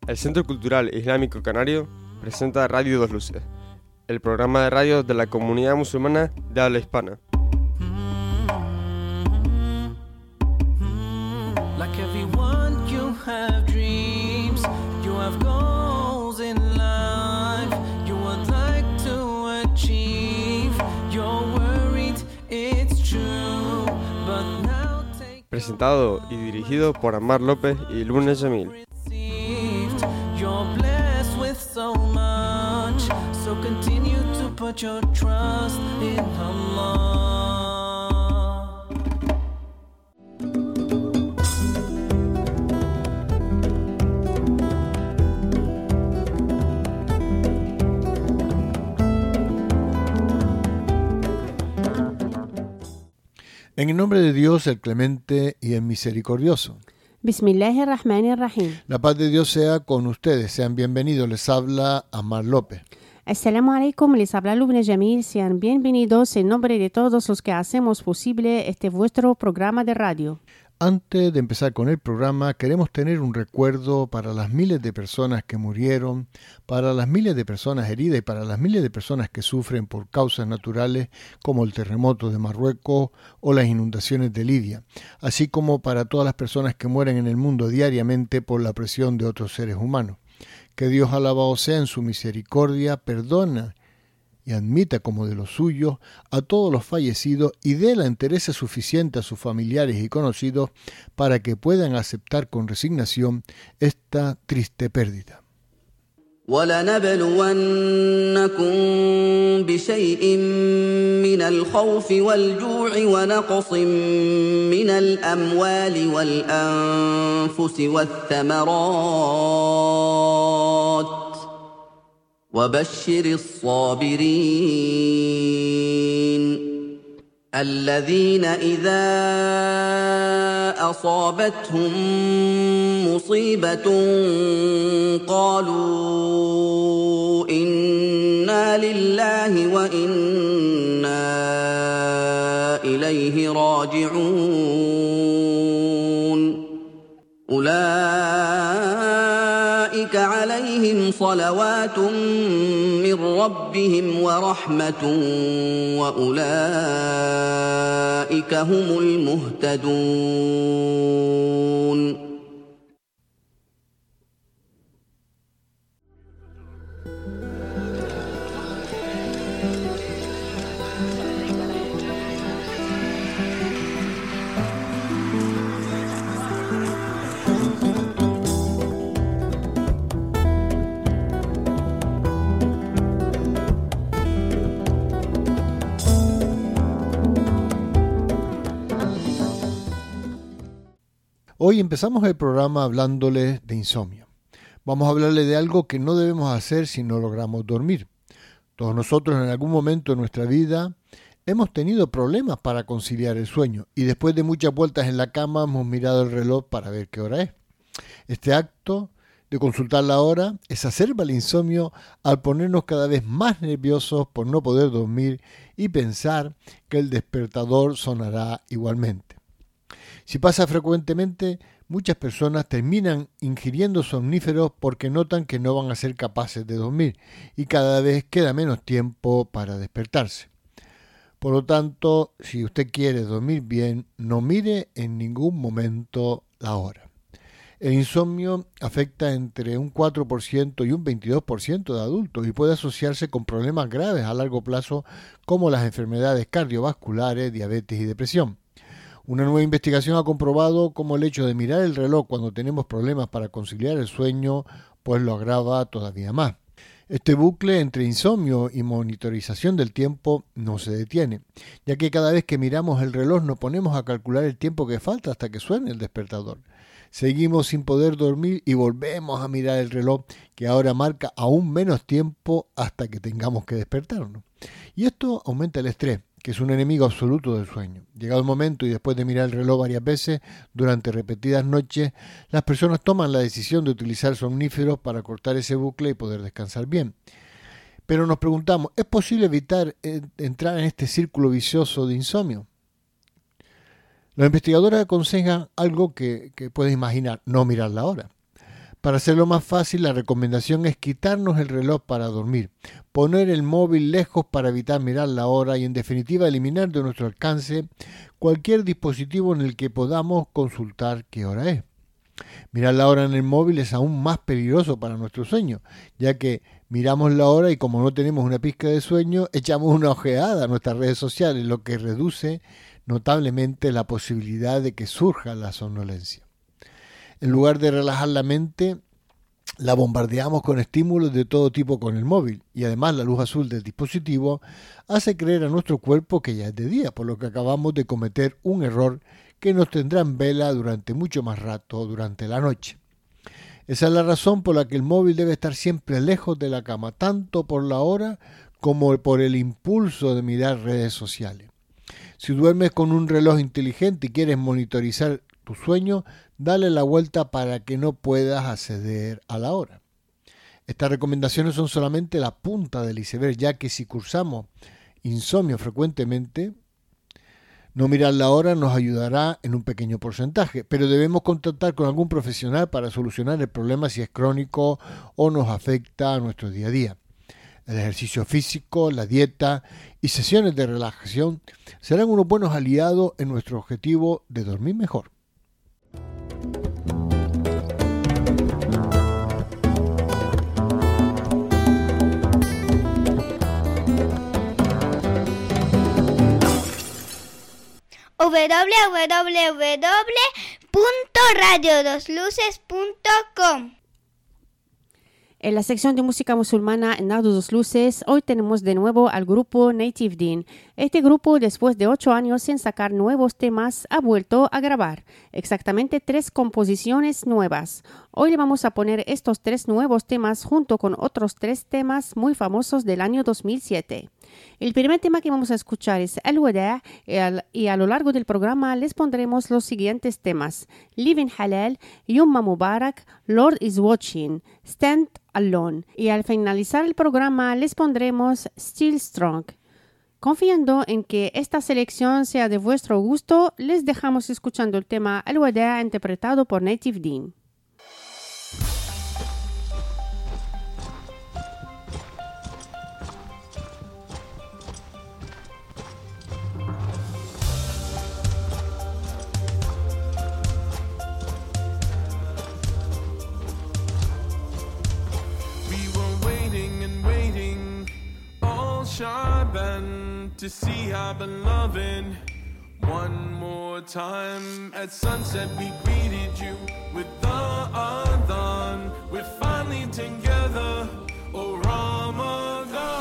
El Centro Cultural Islámico Canario presenta Radio Dos Luces, el programa de radio de la comunidad musulmana de habla hispana. Like everyone, you have dreams, you have goals in life, you would like to achieve, you're worried, it's true, but now take... Presentado y dirigido por Ammar López y Luna Jamil. You're blessed with so much, so continue to put your trust in Allah. En el nombre de Dios, el clemente y el misericordioso. Bismillahirrahmanirrahim. La paz de Dios sea con ustedes. Sean bienvenidos. Les habla Ammar López. Assalamu alaikum, les habla Lubna Jamil. Sean bienvenidos en nombre de todos los que hacemos posible este vuestro programa de radio. Antes de empezar con el programa, queremos tener un recuerdo para las miles de personas que murieron, para las miles de personas heridas y para las miles de personas que sufren por causas naturales como el terremoto de Marruecos o las inundaciones de Libia, así como para todas las personas que mueren en el mundo diariamente por la presión de otros seres humanos. Que Dios alabado sea en su misericordia, perdona y admita como de los suyos a todos los fallecidos y dé la entereza suficiente a sus familiares y conocidos para que puedan aceptar con resignación esta triste pérdida. وَلَنَبْلُوَنَّكُمْ بِشَيْءٍ مِّنَ الْخَوْفِ وَالْجُوعِ وَنَقْصٍ مِّنَ الْأَمْوَالِ وَالْأَنفُسِ وَالثَّمَرَاتِ وَبَشِّرِ الصَّابِرِينَ الَّذِينَ إِذَا أَصَابَتْهُم مُّصِيبَةٌ قَالُوا إِنَّا لِلَّهِ وَإِنَّا إِلَيْهِ رَاجِعُونَ أولئك عليهم صلوات من ربهم ورحمة وأولئك هم المهتدون. Hoy empezamos el programa hablándoles de insomnio. Vamos a hablarles de algo que no debemos hacer si no logramos dormir. Todos nosotros en algún momento de nuestra vida hemos tenido problemas para conciliar el sueño y después de muchas vueltas en la cama hemos mirado el reloj para ver qué hora es. Este acto de consultar la hora exacerba el insomnio al ponernos cada vez más nerviosos por no poder dormir y pensar que el despertador sonará igualmente. Si pasa frecuentemente, muchas personas terminan ingiriendo somníferos porque notan que no van a ser capaces de dormir y cada vez queda menos tiempo para despertarse. Por lo tanto, si usted quiere dormir bien, no mire en ningún momento la hora. El insomnio afecta entre un 4% y un 22% de adultos y puede asociarse con problemas graves a largo plazo como las enfermedades cardiovasculares, diabetes y depresión. Una nueva investigación ha comprobado cómo el hecho de mirar el reloj cuando tenemos problemas para conciliar el sueño, pues lo agrava todavía más. Este bucle entre insomnio y monitorización del tiempo no se detiene, ya que cada vez que miramos el reloj nos ponemos a calcular el tiempo que falta hasta que suene el despertador. Seguimos sin poder dormir y volvemos a mirar el reloj, que ahora marca aún menos tiempo hasta que tengamos que despertarnos. Y esto aumenta el estrés, que es un enemigo absoluto del sueño. Llegado el momento y después de mirar el reloj varias veces, durante repetidas noches, las personas toman la decisión de utilizar somníferos para cortar ese bucle y poder descansar bien. Pero nos preguntamos, ¿es posible evitar entrar en este círculo vicioso de insomnio? Los investigadores aconsejan algo que puedes imaginar, no mirar la hora. Para hacerlo más fácil, la recomendación es quitarnos el reloj para dormir, poner el móvil lejos para evitar mirar la hora y en definitiva eliminar de nuestro alcance cualquier dispositivo en el que podamos consultar qué hora es. Mirar la hora en el móvil es aún más peligroso para nuestro sueño, ya que miramos la hora y como no tenemos una pizca de sueño, echamos una ojeada a nuestras redes sociales, lo que reduce notablemente la posibilidad de que surja la somnolencia. En lugar de relajar la mente, la bombardeamos con estímulos de todo tipo con el móvil y además la luz azul del dispositivo hace creer a nuestro cuerpo que ya es de día, por lo que acabamos de cometer un error que nos tendrá en vela durante mucho más rato durante la noche. Esa es la razón por la que el móvil debe estar siempre lejos de la cama, tanto por la hora como por el impulso de mirar redes sociales. Si duermes con un reloj inteligente y quieres monitorizar tu sueño, dale la vuelta para que no puedas acceder a la hora. Estas recomendaciones son solamente la punta del iceberg, ya que si cursamos insomnio frecuentemente, no mirar la hora nos ayudará en un pequeño porcentaje, pero debemos contactar con algún profesional para solucionar el problema si es crónico o nos afecta a nuestro día a día. El ejercicio físico, la dieta y sesiones de relajación serán unos buenos aliados en nuestro objetivo de dormir mejor. www.radio2luces.com. En la sección de música musulmana en Radio Dos Luces, hoy tenemos de nuevo al grupo Native Deen. Este grupo, después de 8 años sin sacar nuevos temas, ha vuelto a grabar exactamente 3 composiciones nuevas. Hoy le vamos a poner estos 3 nuevos temas junto con otros 3 temas muy famosos del año 2007. El primer tema que vamos a escuchar es Al-Wada' y a lo largo del programa les pondremos los siguientes temas: Living Halal, Yumma Mubarak, Lord is Watching, Stand Alone, y al finalizar el programa les pondremos Still Strong. Confiando en que esta selección sea de vuestro gusto, les dejamos escuchando el tema Al-Wada' interpretado por Native Deen. Shaban to see our beloved one more time. At sunset we greeted you with the adhan. We're finally together, oh Ramadan.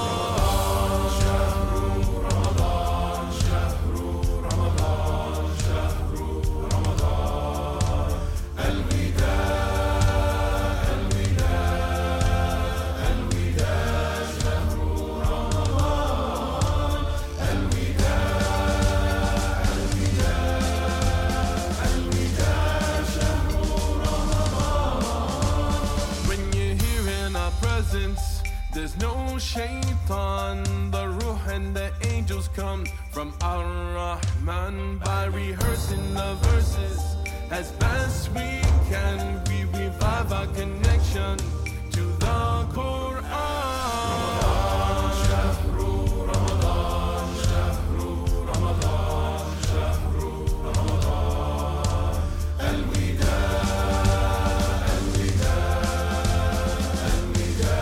There's no shaitan, the ruh and the angels come from Ar-Rahman. By rehearsing the verses as best we can, we revive our connection to the Quran. Ramadan, Shahru Ramadan, Shahru Ramadan, Shahru Ramadan. Al-Wida, Al-Wida, Al-Wida.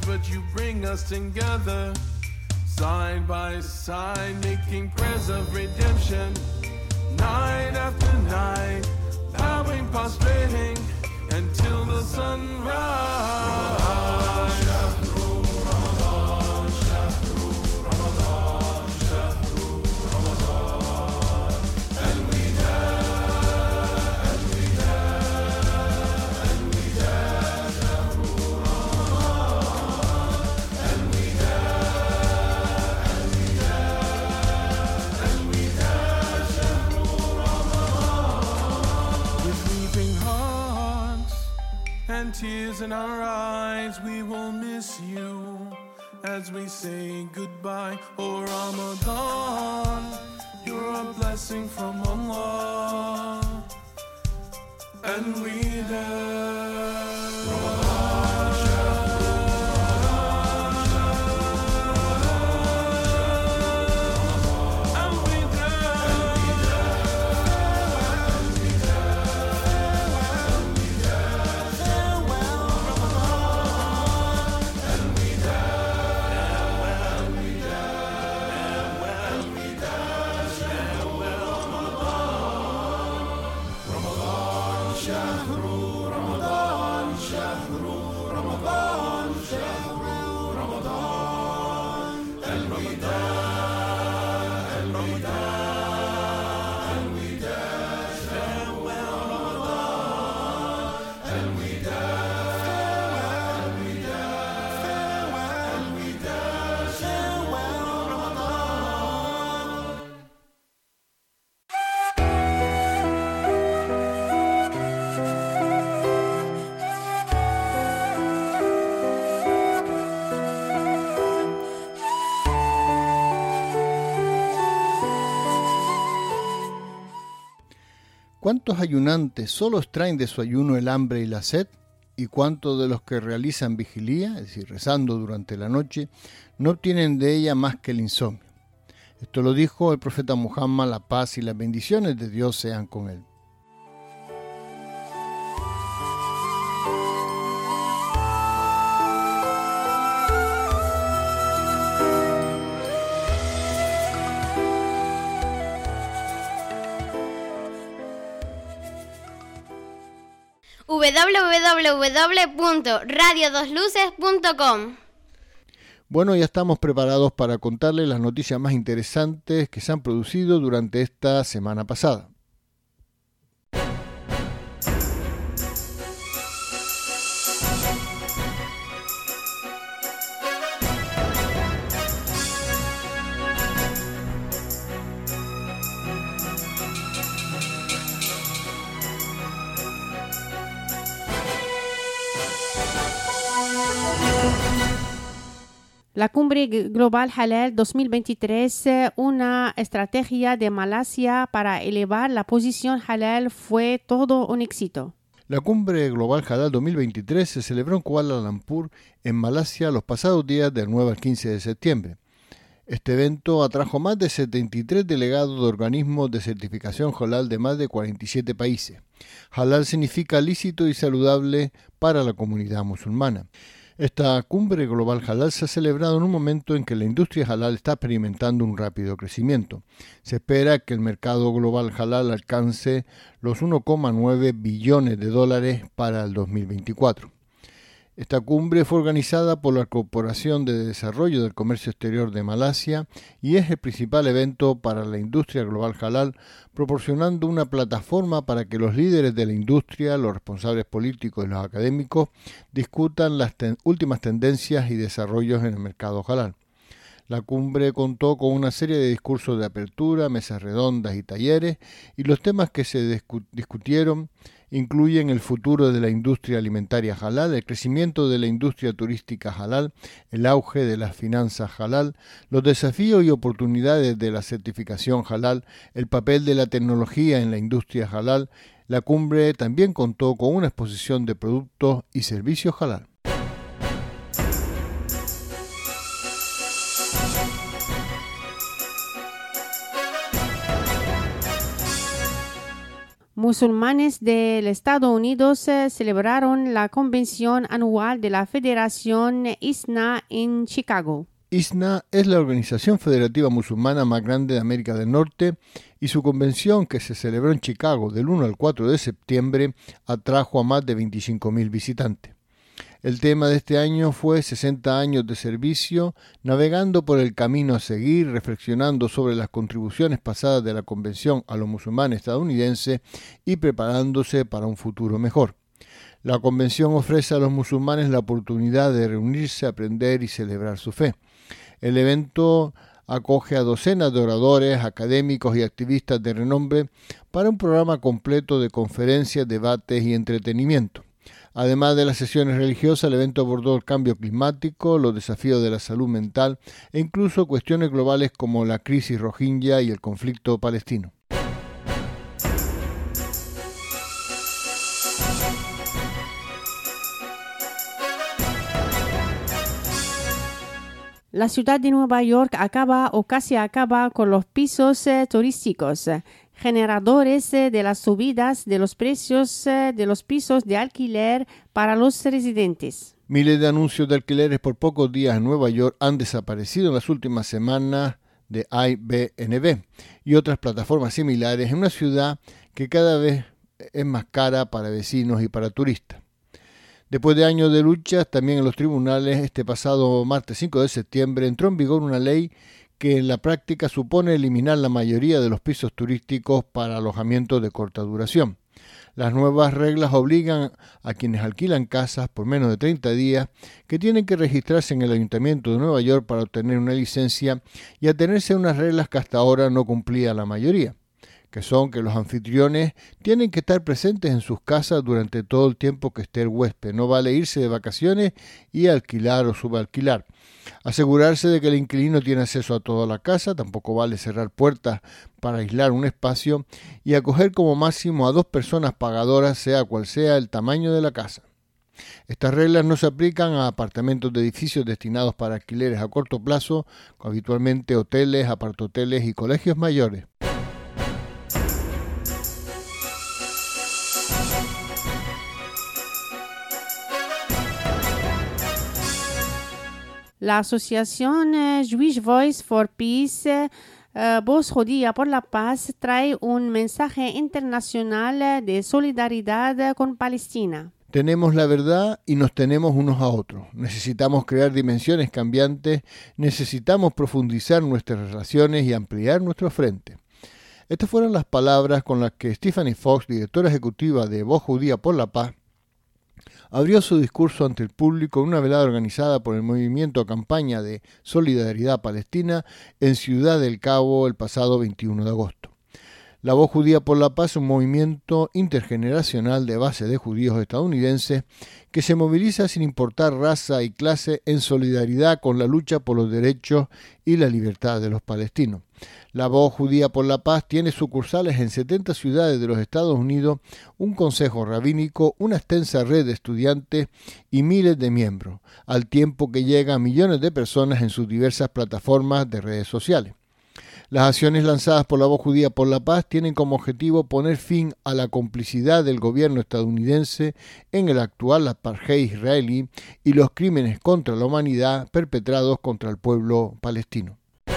but you bring us together. Side by side, making prayers of redemption. Night after night, bowing, prostrating, until the sunrise. And tears in our eyes, we will miss you as we say goodbye. Oh Ramadan, you're a blessing from Allah, and we ¿Cuántos ayunantes solo extraen de su ayuno el hambre y la sed? ¿Y cuántos de los que realizan vigilía, es decir, rezando durante la noche, no obtienen de ella más que el insomnio? Esto lo dijo el profeta Muhammad, la paz y las bendiciones de Dios sean con él. www.radiodosluces.com. Bueno, ya estamos preparados para contarles las noticias más interesantes que se han producido durante esta semana pasada. La Cumbre Global Halal 2023, una estrategia de Malasia para elevar la posición halal, fue todo un éxito. La Cumbre Global Halal 2023 se celebró en Kuala Lumpur, en Malasia, los pasados días del 9 al 15 de septiembre. Este evento atrajo más de 73 delegados de organismos de certificación halal de más de 47 países. Halal significa lícito y saludable para la comunidad musulmana. Esta cumbre global halal se ha celebrado en un momento en que la industria halal está experimentando un rápido crecimiento. Se espera que el mercado global halal alcance los 1,9 billones de dólares para el 2024. Esta cumbre fue organizada por la Corporación de Desarrollo del Comercio Exterior de Malasia y es el principal evento para la industria global halal, proporcionando una plataforma para que los líderes de la industria, los responsables políticos y los académicos discutan las últimas tendencias y desarrollos en el mercado halal. La cumbre contó con una serie de discursos de apertura, mesas redondas y talleres, y los temas que se discutieron incluyen el futuro de la industria alimentaria halal, el crecimiento de la industria turística halal, el auge de las finanzas halal, los desafíos y oportunidades de la certificación halal, el papel de la tecnología en la industria halal. La cumbre también contó con una exposición de productos y servicios halal. Musulmanes del Estados Unidos celebraron la convención anual de la Federación ISNA en Chicago. ISNA es la organización federativa musulmana más grande de América del Norte y su convención, que se celebró en Chicago del 1 al 4 de septiembre, atrajo a más de 25.000 visitantes. El tema de este año fue 60 años de servicio, navegando por el camino a seguir, reflexionando sobre las contribuciones pasadas de la convención a los musulmanes estadounidenses y preparándose para un futuro mejor. La convención ofrece a los musulmanes la oportunidad de reunirse, aprender y celebrar su fe. El evento acoge a docenas de oradores, académicos y activistas de renombre para un programa completo de conferencias, debates y entretenimiento. Además de las sesiones religiosas, el evento abordó el cambio climático, los desafíos de la salud mental e incluso cuestiones globales como la crisis rohingya y el conflicto palestino. La ciudad de Nueva York acaba o casi acaba con los pisos turísticos, generadores de las subidas de los precios de los pisos de alquiler para los residentes. Miles de anuncios de alquileres por pocos días en Nueva York han desaparecido en las últimas semanas de Airbnb y otras plataformas similares en una ciudad que cada vez es más cara para vecinos y para turistas. Después de años de luchas, también en los tribunales, este pasado martes 5 de septiembre entró en vigor una ley que en la práctica supone eliminar la mayoría de los pisos turísticos para alojamientos de corta duración. Las nuevas reglas obligan a quienes alquilan casas por menos de 30 días que tienen que registrarse en el Ayuntamiento de Nueva York para obtener una licencia y atenerse a unas reglas que hasta ahora no cumplía la mayoría, que son que los anfitriones tienen que estar presentes en sus casas durante todo el tiempo que esté el huésped. No vale irse de vacaciones y alquilar o subalquilar. Asegurarse de que el inquilino tiene acceso a toda la casa, tampoco vale cerrar puertas para aislar un espacio y acoger como máximo a 2 personas pagadoras, sea cual sea el tamaño de la casa. Estas reglas no se aplican a apartamentos de edificios destinados para alquileres a corto plazo, habitualmente hoteles, apartoteles y colegios mayores. La asociación Jewish Voice for Peace, Voz Judía por la Paz, trae un mensaje internacional de solidaridad con Palestina. Tenemos la verdad y nos tenemos unos a otros. Necesitamos crear dimensiones cambiantes, necesitamos profundizar nuestras relaciones y ampliar nuestro frente. Estas fueron las palabras con las que Stephanie Fox, directora ejecutiva de Voz Judía por la Paz, abrió su discurso ante el público en una velada organizada por el Movimiento Campaña de Solidaridad Palestina en Ciudad del Cabo el pasado 21 de agosto. La Voz Judía por la Paz es un movimiento intergeneracional de base de judíos estadounidenses que se moviliza sin importar raza y clase en solidaridad con la lucha por los derechos y la libertad de los palestinos. La Voz Judía por la Paz tiene sucursales en 70 ciudades de los Estados Unidos, un consejo rabínico, una extensa red de estudiantes y miles de miembros, al tiempo que llega a millones de personas en sus diversas plataformas de redes sociales. Las acciones lanzadas por la Voz Judía por la Paz tienen como objetivo poner fin a la complicidad del gobierno estadounidense en el actual apartheid israelí y los crímenes contra la humanidad perpetrados contra el pueblo palestino.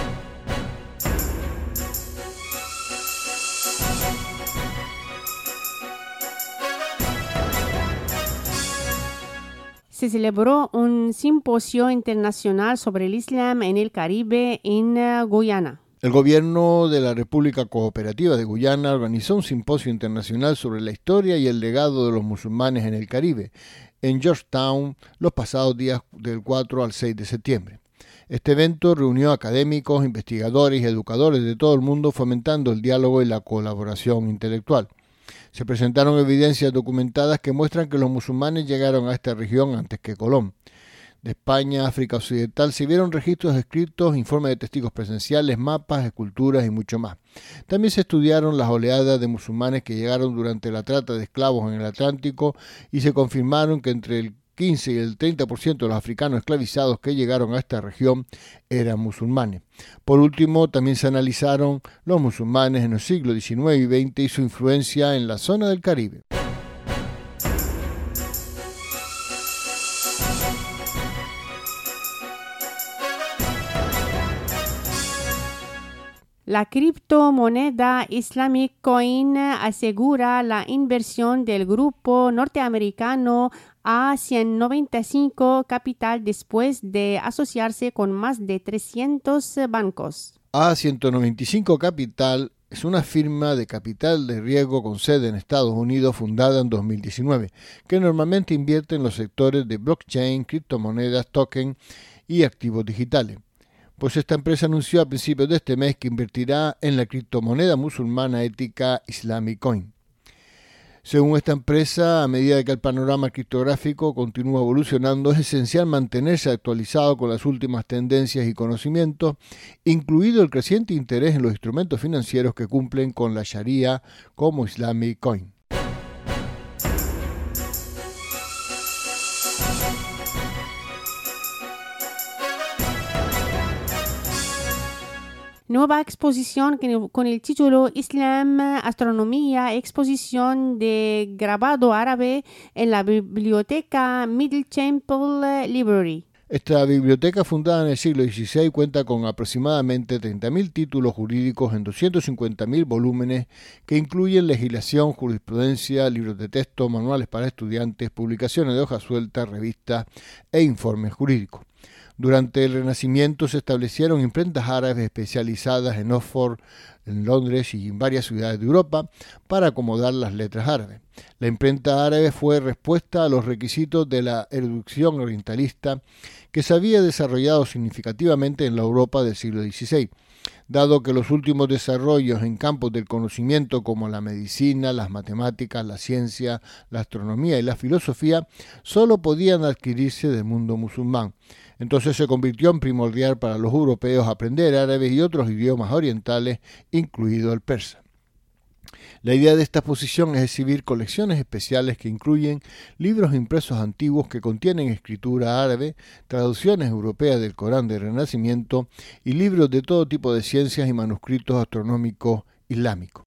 Se celebró un simposio internacional sobre el Islam en el Caribe en Guyana. El gobierno de la República Cooperativa de Guyana organizó un simposio internacional sobre la historia y el legado de los musulmanes en el Caribe, en Georgetown, los pasados días del 4 al 6 de septiembre. Este evento reunió académicos, investigadores y educadores de todo el mundo, fomentando el diálogo y la colaboración intelectual. Se presentaron evidencias documentadas que muestran que los musulmanes llegaron a esta región antes que Colón. De España, África Occidental, se vieron registros escritos, informes de testigos presenciales, mapas, esculturas y mucho más. También se estudiaron las oleadas de musulmanes que llegaron durante la trata de esclavos en el Atlántico y se confirmaron que entre el 15 y el 30% de los africanos esclavizados que llegaron a esta región eran musulmanes. Por último, también se analizaron los musulmanes en los siglos XIX y XX y su influencia en la zona del Caribe. La criptomoneda Islamic Coin asegura la inversión del grupo norteamericano A195 Capital después de asociarse con más de 300 bancos. A195 Capital es una firma de capital de riesgo con sede en Estados Unidos fundada en 2019, que normalmente invierte en los sectores de blockchain, criptomonedas, token y activos digitales. Pues esta empresa anunció a principios de este mes que invertirá en la criptomoneda musulmana ética Islamic Coin. Según esta empresa, a medida que el panorama criptográfico continúa evolucionando, es esencial mantenerse actualizado con las últimas tendencias y conocimientos, incluido el creciente interés en los instrumentos financieros que cumplen con la Sharia como Islamic Coin. Nueva exposición con el título Islam, Astronomía, exposición de grabado árabe en la biblioteca Middle Temple Library. Esta biblioteca, fundada en el siglo XVI, cuenta con aproximadamente 30.000 títulos jurídicos en 250.000 volúmenes que incluyen legislación, jurisprudencia, libros de texto, manuales para estudiantes, publicaciones de hojas sueltas, revistas e informes jurídicos. Durante el Renacimiento se establecieron imprentas árabes especializadas en Oxford, en Londres y en varias ciudades de Europa para acomodar las letras árabes. La imprenta árabe fue respuesta a los requisitos de la erudición orientalista que se había desarrollado significativamente en la Europa del siglo XVI, dado que los últimos desarrollos en campos del conocimiento como la medicina, las matemáticas, la ciencia, la astronomía y la filosofía solo podían adquirirse del mundo musulmán. Entonces se convirtió en primordial para los europeos aprender árabe y otros idiomas orientales, incluido el persa. La idea de esta exposición es exhibir colecciones especiales que incluyen libros impresos antiguos que contienen escritura árabe, traducciones europeas del Corán del Renacimiento y libros de todo tipo de ciencias y manuscritos astronómicos islámicos.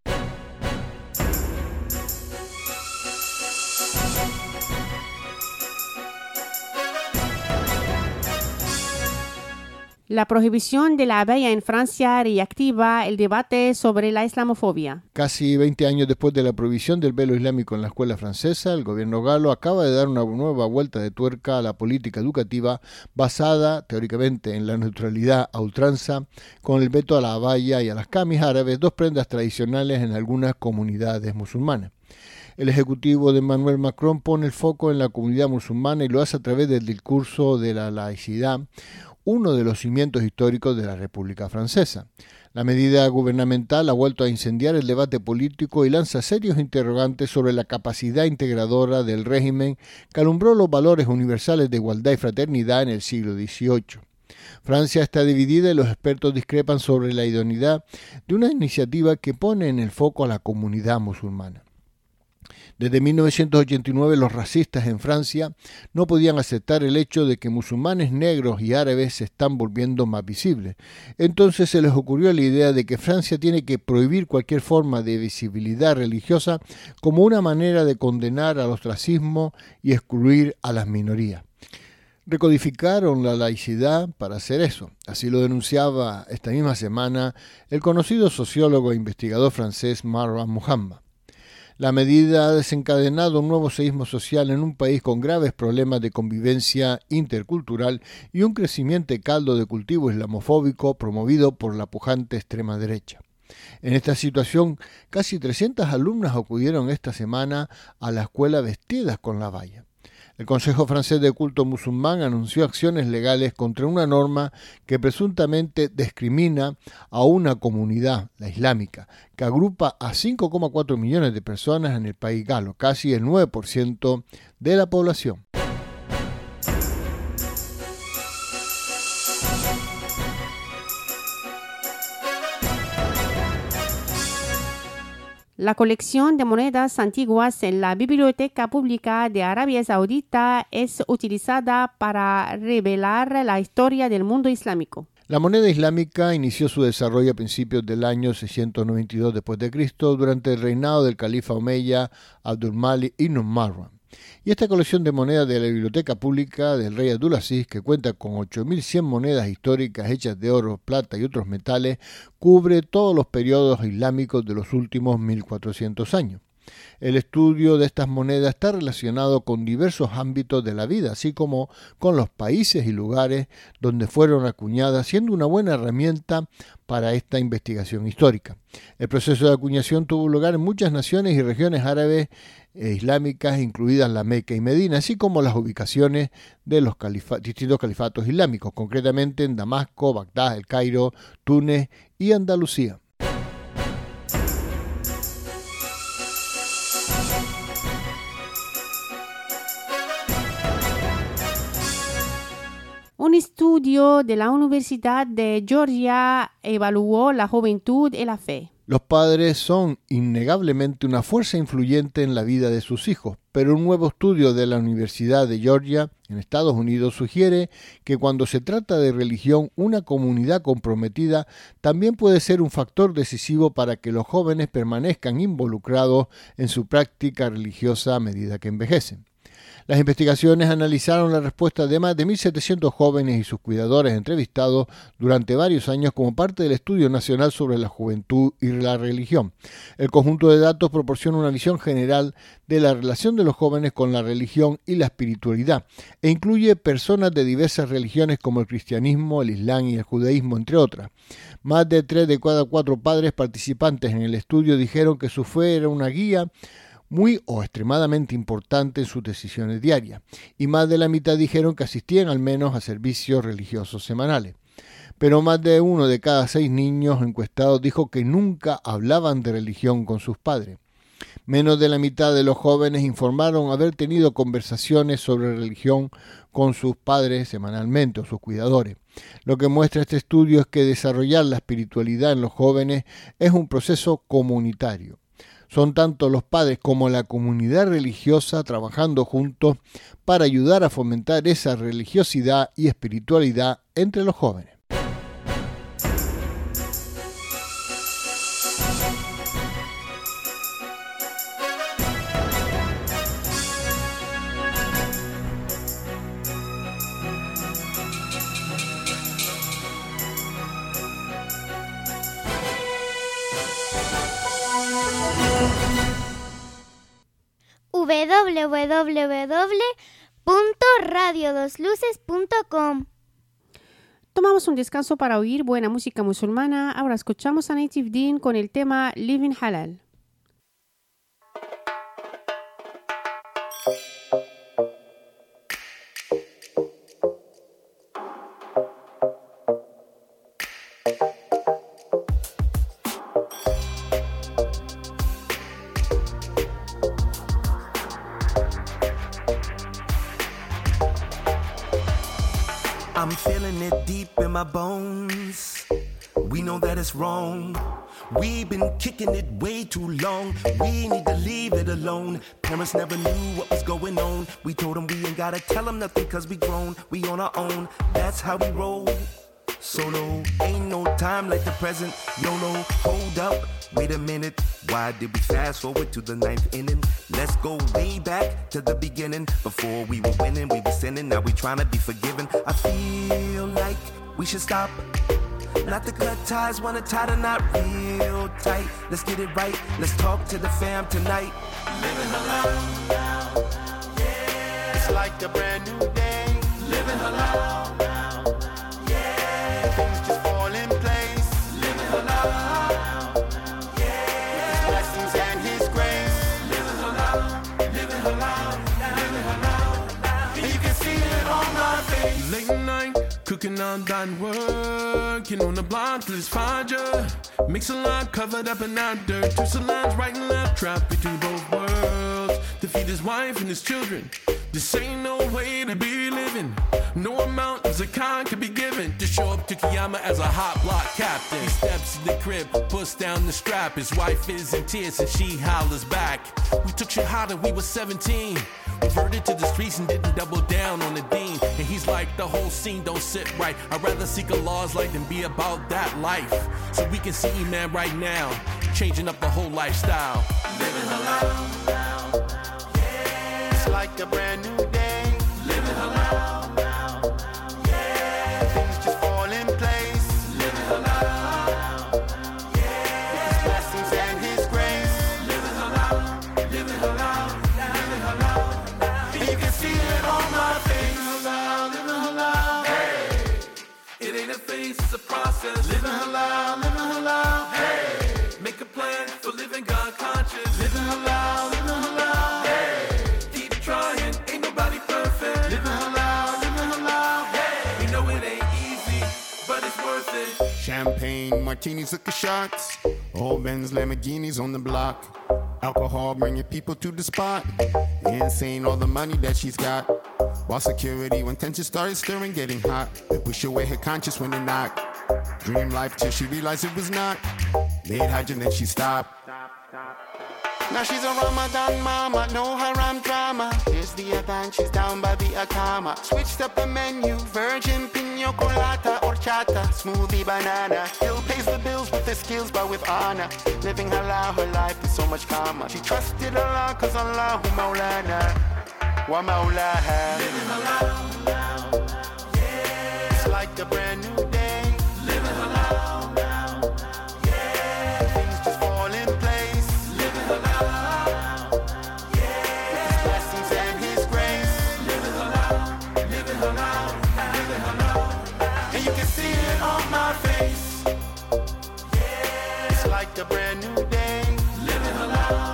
La prohibición de la abaya en Francia reactiva el debate sobre la islamofobia. Casi 20 años después de la prohibición del velo islámico en la escuela francesa, el gobierno galo acaba de dar una nueva vuelta de tuerca a la política educativa basada, teóricamente, en la neutralidad a ultranza, con el veto a la abaya y a las camis árabes, dos prendas tradicionales en algunas comunidades musulmanas. El ejecutivo de Emmanuel Macron pone el foco en la comunidad musulmana y lo hace a través del discurso de la laicidad, uno de los cimientos históricos de la República Francesa. La medida gubernamental ha vuelto a incendiar el debate político y lanza serios interrogantes sobre la capacidad integradora del régimen que alumbró los valores universales de igualdad y fraternidad en el siglo XVIII. Francia está dividida y los expertos discrepan sobre la idoneidad de una iniciativa que pone en el foco a la comunidad musulmana. Desde 1989 los racistas en Francia no podían aceptar el hecho de que musulmanes negros y árabes se están volviendo más visibles. Entonces se les ocurrió la idea de que Francia tiene que prohibir cualquier forma de visibilidad religiosa como una manera de condenar al ostracismo y excluir a las minorías. Recodificaron la laicidad para hacer eso. Así lo denunciaba esta misma semana el conocido sociólogo e investigador francés Marwan Muhammad. La medida ha desencadenado un nuevo seísmo social en un país con graves problemas de convivencia intercultural y un creciente caldo de cultivo islamofóbico promovido por la pujante extrema derecha. En esta situación, casi 300 alumnas acudieron esta semana a la escuela vestidas con la abaya. El Consejo Francés de Culto Musulmán anunció acciones legales contra una norma que presuntamente discrimina a una comunidad, la islámica, que agrupa a 5,4 millones de personas en el país galo, casi el 9% de la población. La colección de monedas antiguas en la Biblioteca Pública de Arabia Saudita es utilizada para revelar la historia del mundo islámico. La moneda islámica inició su desarrollo a principios del año 692 d.C. durante el reinado del califa omeya Abdul-Malik ibn Marwan. Y esta colección de monedas de la Biblioteca Pública del rey Abdulaziz, que cuenta con 8.100 monedas históricas hechas de oro, plata y otros metales, cubre todos los periodos islámicos de los últimos 1400 años. El estudio de estas monedas está relacionado con diversos ámbitos de la vida, así como con los países y lugares donde fueron acuñadas, siendo una buena herramienta para esta investigación histórica. El proceso de acuñación tuvo lugar en muchas naciones y regiones árabes e islámicas, incluidas la Meca y Medina, así como las ubicaciones de los distintos califatos islámicos, concretamente en Damasco, Bagdad, El Cairo, Túnez y Andalucía. Un estudio de la Universidad de Georgia evaluó la juventud y la fe. Los padres son innegablemente una fuerza influyente en la vida de sus hijos, pero un nuevo estudio de la Universidad de Georgia en Estados Unidos sugiere que cuando se trata de religión, una comunidad comprometida también puede ser un factor decisivo para que los jóvenes permanezcan involucrados en su práctica religiosa a medida que envejecen. Las investigaciones analizaron la respuesta de más de 1.700 jóvenes y sus cuidadores entrevistados durante varios años como parte del Estudio Nacional sobre la Juventud y la Religión. El conjunto de datos proporciona una visión general de la relación de los jóvenes con la religión y la espiritualidad e incluye personas de diversas religiones como el cristianismo, el islam y el judaísmo, entre otras. Más de 3 de cada 4 padres participantes en el estudio dijeron que su fe era una guía muy o extremadamente importante en sus decisiones diarias, y más de la mitad dijeron que asistían al menos a servicios religiosos semanales. Pero más de 1 de cada 6 niños encuestados dijo que nunca hablaban de religión con sus padres. Menos de la mitad de los jóvenes informaron haber tenido conversaciones sobre religión con sus padres semanalmente o sus cuidadores. Lo que muestra este estudio es que desarrollar la espiritualidad en los jóvenes es un proceso comunitario. Son tanto los padres como la comunidad religiosa trabajando juntos para ayudar a fomentar esa religiosidad y espiritualidad entre los jóvenes. www.radiodosluces.com. Tomamos un descanso para oír buena música musulmana. Ahora escuchamos a Native Deen con el tema Living Halal. I'm feeling it deep in my bones. We know that it's wrong. We've been kicking it way too long. We need to leave it alone. Parents never knew what was going on. We told them we ain't gotta tell them nothing cause we grown. We on our own, that's how we roll. Solo, ain't no time like the present. YOLO, hold up, wait a minute. Why did we fast forward to the 9th inning? Let's go way back to the beginning. Before we were winning, we were sinning. Now we tryna be forgiven. I feel like we should stop. Not to cut ties, wanna tie the knot real tight. Let's get it right, let's talk to the fam tonight. Living halal now, yeah. It's like a brand new day. Living halal now, yeah. Things just fall in place. Living halal, yeah. With his blessings and his grace. Living halal, living halal, living halal. And you can see it on my face. Late night, cooking on done working on the block till it's Fajr. Mix a lot covered up in our dirt. 2 salons right and left, trapped between both worlds. To feed his wife and his children. This ain't no way to be living. No amount of kind can be given to show up to Kiyama as a hot block captain. He steps in the crib, puts down the strap. His wife is in tears and she hollers back. We took Shahada, we were 17. Reverted to the streets and didn't double down on the dean. And he's like, the whole scene don't sit right. I'd rather seek Allah's light than be about that life. So we can see Iman right now, changing up the whole lifestyle. Living halal, yeah. It's like a brand new day. Living halal. It's a process. Living halal, living halal. Hey, make a plan for living God conscious. Living halal, hey, keep trying. Ain't nobody perfect. Living halal, hey, we know it ain't easy, but it's worth it. Champagne, martinis, liquor shots. All Benz, Lamborghinis on the block. Alcohol bringing people to the spot. Insane all the money that she's got. While security, when tension started stirring, getting hot, they push away her conscience when they knock. Dream life till she realized it was not. Made hygiene, then she stopped. Now she's a Ramadan mama, no haram drama. Here's the adhan, she's down by the akama. Switched up the menu, virgin pina colada, horchata, smoothie banana. Still pays the bills with her skills, but with honor. Living halal, her life is so much calmer. She trusted Allah, cause Allahu Maulana wa Maulaha. Living halal, yeah. It's like a brand new day. Living halal, yeah. Things just fall in place. Living halal, yeah. With his blessings and his grace. living halal, living halal, living halal. And you can see it on my face. Yeah, It's like a brand new day. living halal.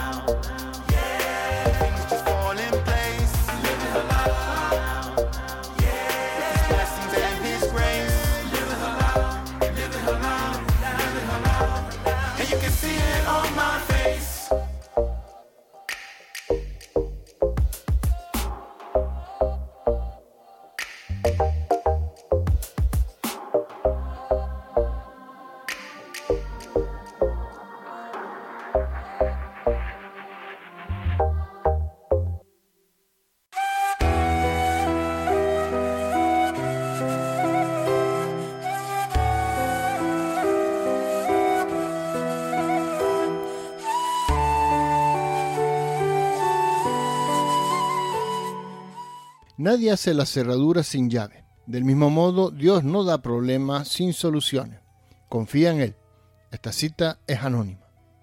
Nadie hace la cerradura sin llave. Del mismo modo, Dios no da problemas sin soluciones. Confía en Él. Esta cita es anónima.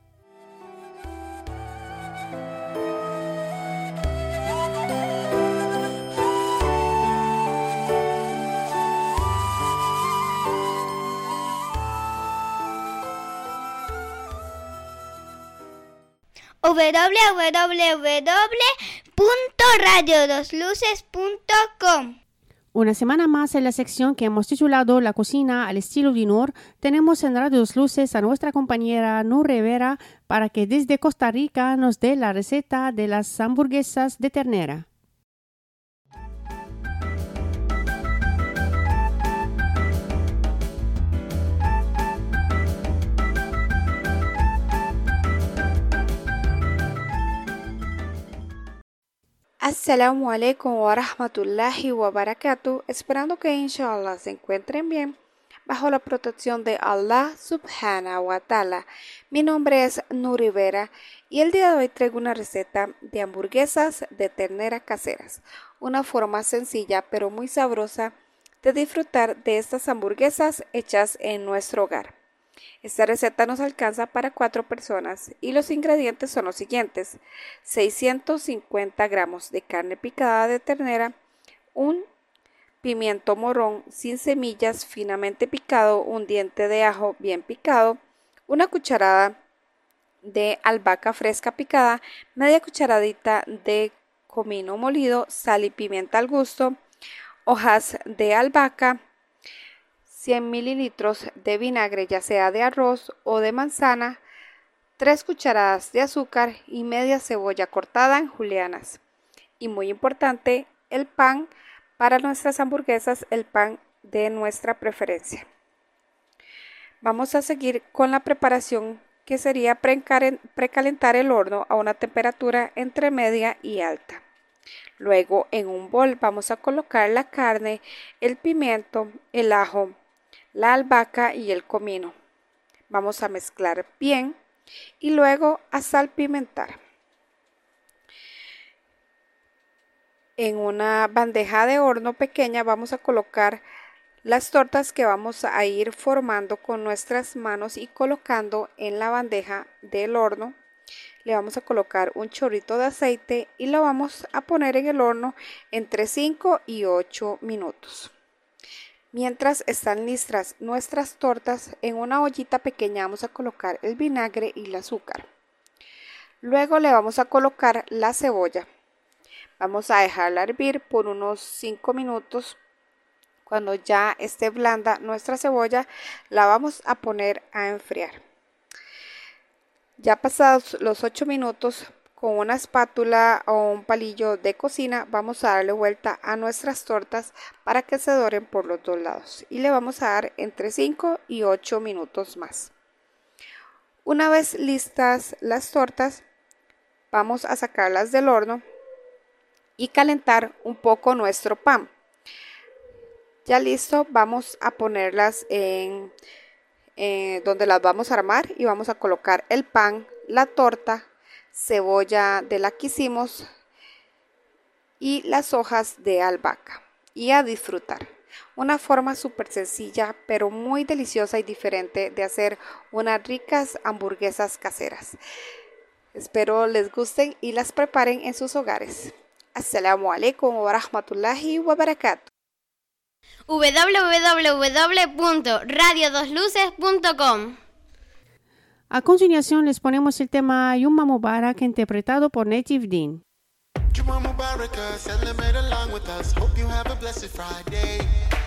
www.radiodosluces.com. Una semana más en la sección que hemos titulado La cocina al estilo de Nur, tenemos en Radio Dos Luces a nuestra compañera Nur Rivera para que desde Costa Rica nos dé la receta de las hamburguesas de ternera. Assalamu alaikum wa rahmatullahi wa barakatuh. Esperando que inshallah se encuentren bien bajo la protección de Allah subhanahu wa ta'ala. Mi nombre es Nur Rivera y el día de hoy traigo una receta de hamburguesas de ternera caseras. Una forma sencilla pero muy sabrosa de disfrutar de estas hamburguesas hechas en nuestro hogar. Esta receta nos alcanza para 4 personas y los ingredientes son los siguientes: 650 gramos de carne picada de ternera, un pimiento morrón sin semillas finamente picado, un diente de ajo bien picado, una cucharada de albahaca fresca picada, media cucharadita de comino molido, sal y pimienta al gusto, hojas de albahaca, 100 mililitros de vinagre ya sea de arroz o de manzana, 3 cucharadas de azúcar y media cebolla cortada en julianas. Y muy importante, el pan para nuestras hamburguesas, el pan de nuestra preferencia. Vamos a seguir con la preparación, que sería precalentar el horno a una temperatura entre media y alta. Luego en un bol vamos a colocar la carne, el pimiento, el ajo, la albahaca y el comino. Vamos a mezclar bien y luego a salpimentar. En una bandeja de horno pequeña vamos a colocar las tortas que vamos a ir formando con nuestras manos y colocando en la bandeja del horno. Le vamos a colocar un chorrito de aceite y lo vamos a poner en el horno entre 5 y 8 minutos. Mientras están listas nuestras tortas, en una ollita pequeña vamos a colocar el vinagre y el azúcar. Luego le vamos a colocar la cebolla. Vamos a dejarla hervir por unos 5 minutos. Cuando ya esté blanda nuestra cebolla, la vamos a poner a enfriar. Ya pasados los 8 minutos, con una espátula o un palillo de cocina, vamos a darle vuelta a nuestras tortas para que se doren por los dos lados. Y le vamos a dar entre 5 y 8 minutos más. Una vez listas las tortas, vamos a sacarlas del horno y calentar un poco nuestro pan. Ya listo, vamos a ponerlas en donde las vamos a armar y vamos a colocar el pan, la torta, cebolla de la que hicimos y las hojas de albahaca y a disfrutar. Una forma súper sencilla pero muy deliciosa y diferente de hacer unas ricas hamburguesas caseras. Espero les gusten y las preparen en sus hogares. Assalamu alaikum wa rahmatullahi wa barakatuh. www.radio2luces.com. A continuación les ponemos el tema Juma Mubarak interpretado por Native Dean. Juma Mubarak, celebrate along with us. Hope you have a blessed Friday.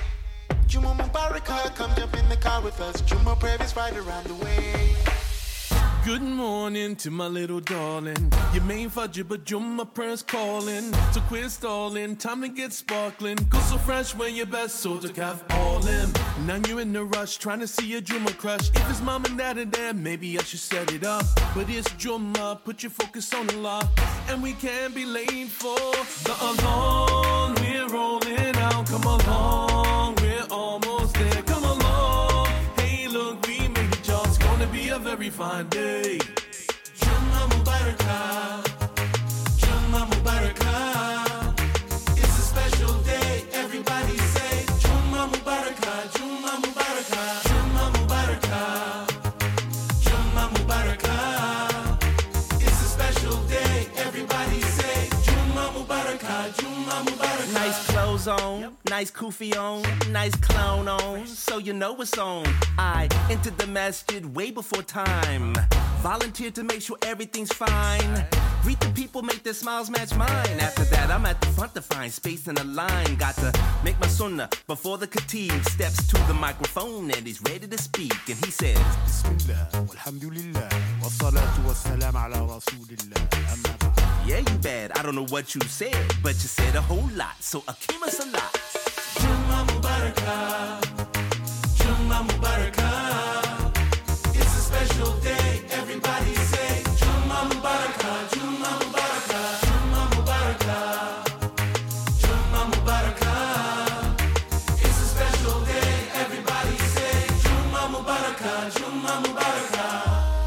Juma Mubarak, come jump in the car with us. Juma prayer is right around the way. Good morning to my little darling. You may fudge but Jumma prayers calling. So quit stalling, time to get sparkling. Go so fresh when your best soldier calf all in. Now you're in a rush, trying to see your Jumma crush. If it's mom and dad and dad, maybe I should set it up. But it's Jumma, put your focus on Allah. And we can't be late for the along. We're rolling out, come along. We're almost there, come along. Hey look, we made it, y'all. It's gonna be a very fine day. Juma Mubarakah, Juma Mubarakah. It's a special day, everybody say Juma Mubarakah, Juma Mubarakah, Juma Mubarakah, Juma Mubarakah. It's a special day, everybody say Juma Mubarakah, Juma Mubarakah. Nice clothes on, nice kufi on, nice clown on, so you know it's on. I entered the masjid way before time. Volunteered to make sure everything's fine. Greet the people, make their smiles match mine. After that, I'm at the front to find space in the line. Got to make my sunnah before the khatib steps to the microphone and he's ready to speak. And he says, Bismillah, walhamdulillah, wassalatu wassalam ala rasulillah, amma ba'd. yeah, you bad. I don't know what you said, but you said a whole lot. So Akima Salat. Juma Mubarakah, Juma Mubarakah. It's a special day, everybody say Juma Mubarakah, Juma Mubarakah, Juma Mubarakah, Juma Mubarakah. It's a special day, everybody say Juma Mubarakah, Juma Mubarakah.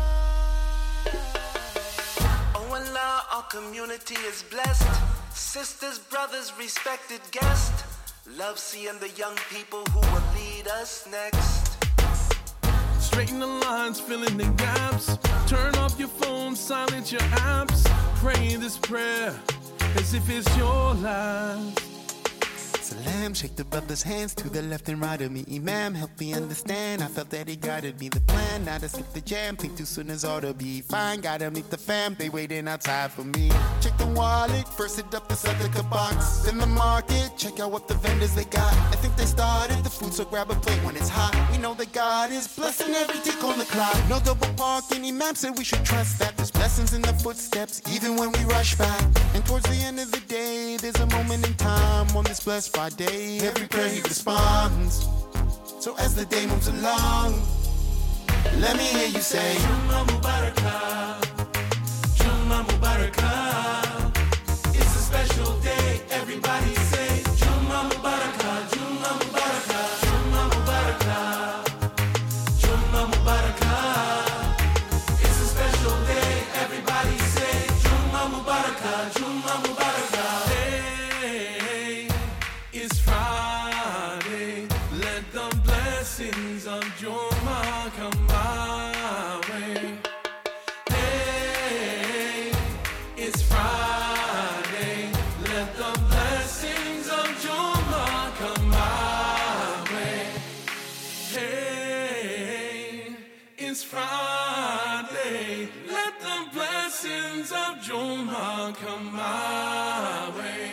Oh Allah, our community is blessed. Sisters, brothers, respected guests. Love seeing the young people who will lead us next. Straighten the lines, fill in the gaps. Turn off your phone, silence your apps. Pray this prayer as if it's your last. Salam Abraham, shake the brother's hands to the left and right of me. Imam, help me understand. I felt that he guided me. The plan, now to skip the jam. Think too soon as ought to be fine. Gotta meet the fam, they waiting outside for me. Check the wallet, first hit up the Sadaka box. Then the market, check out what the vendors they got. I think they started the food, so grab a plate when it's hot. We know that God is blessing every tick on the clock. No double parking, Imam said we should trust that. There's blessings in the footsteps, even when we rush back. And towards the end of the day, there's a moment in time on this blessed Friday. Every prayer he responds. So as the day moves along, let me hear you say, Juma Mubarakah, Juma Mubarakah. It's a special day, everybody say, Juma Mubarakah, Juma Mubarakah, Juma Mubarakah, Juma Mubarakah. It's a special day, everybody say, Juma Mubarakah, Juma Mubarakah. Hey, it's Friday, let the blessings of Juma come my way. Hey, it's Friday, let the blessings of Juma come my way. Hey, it's Friday, let the blessings of Juma come my way.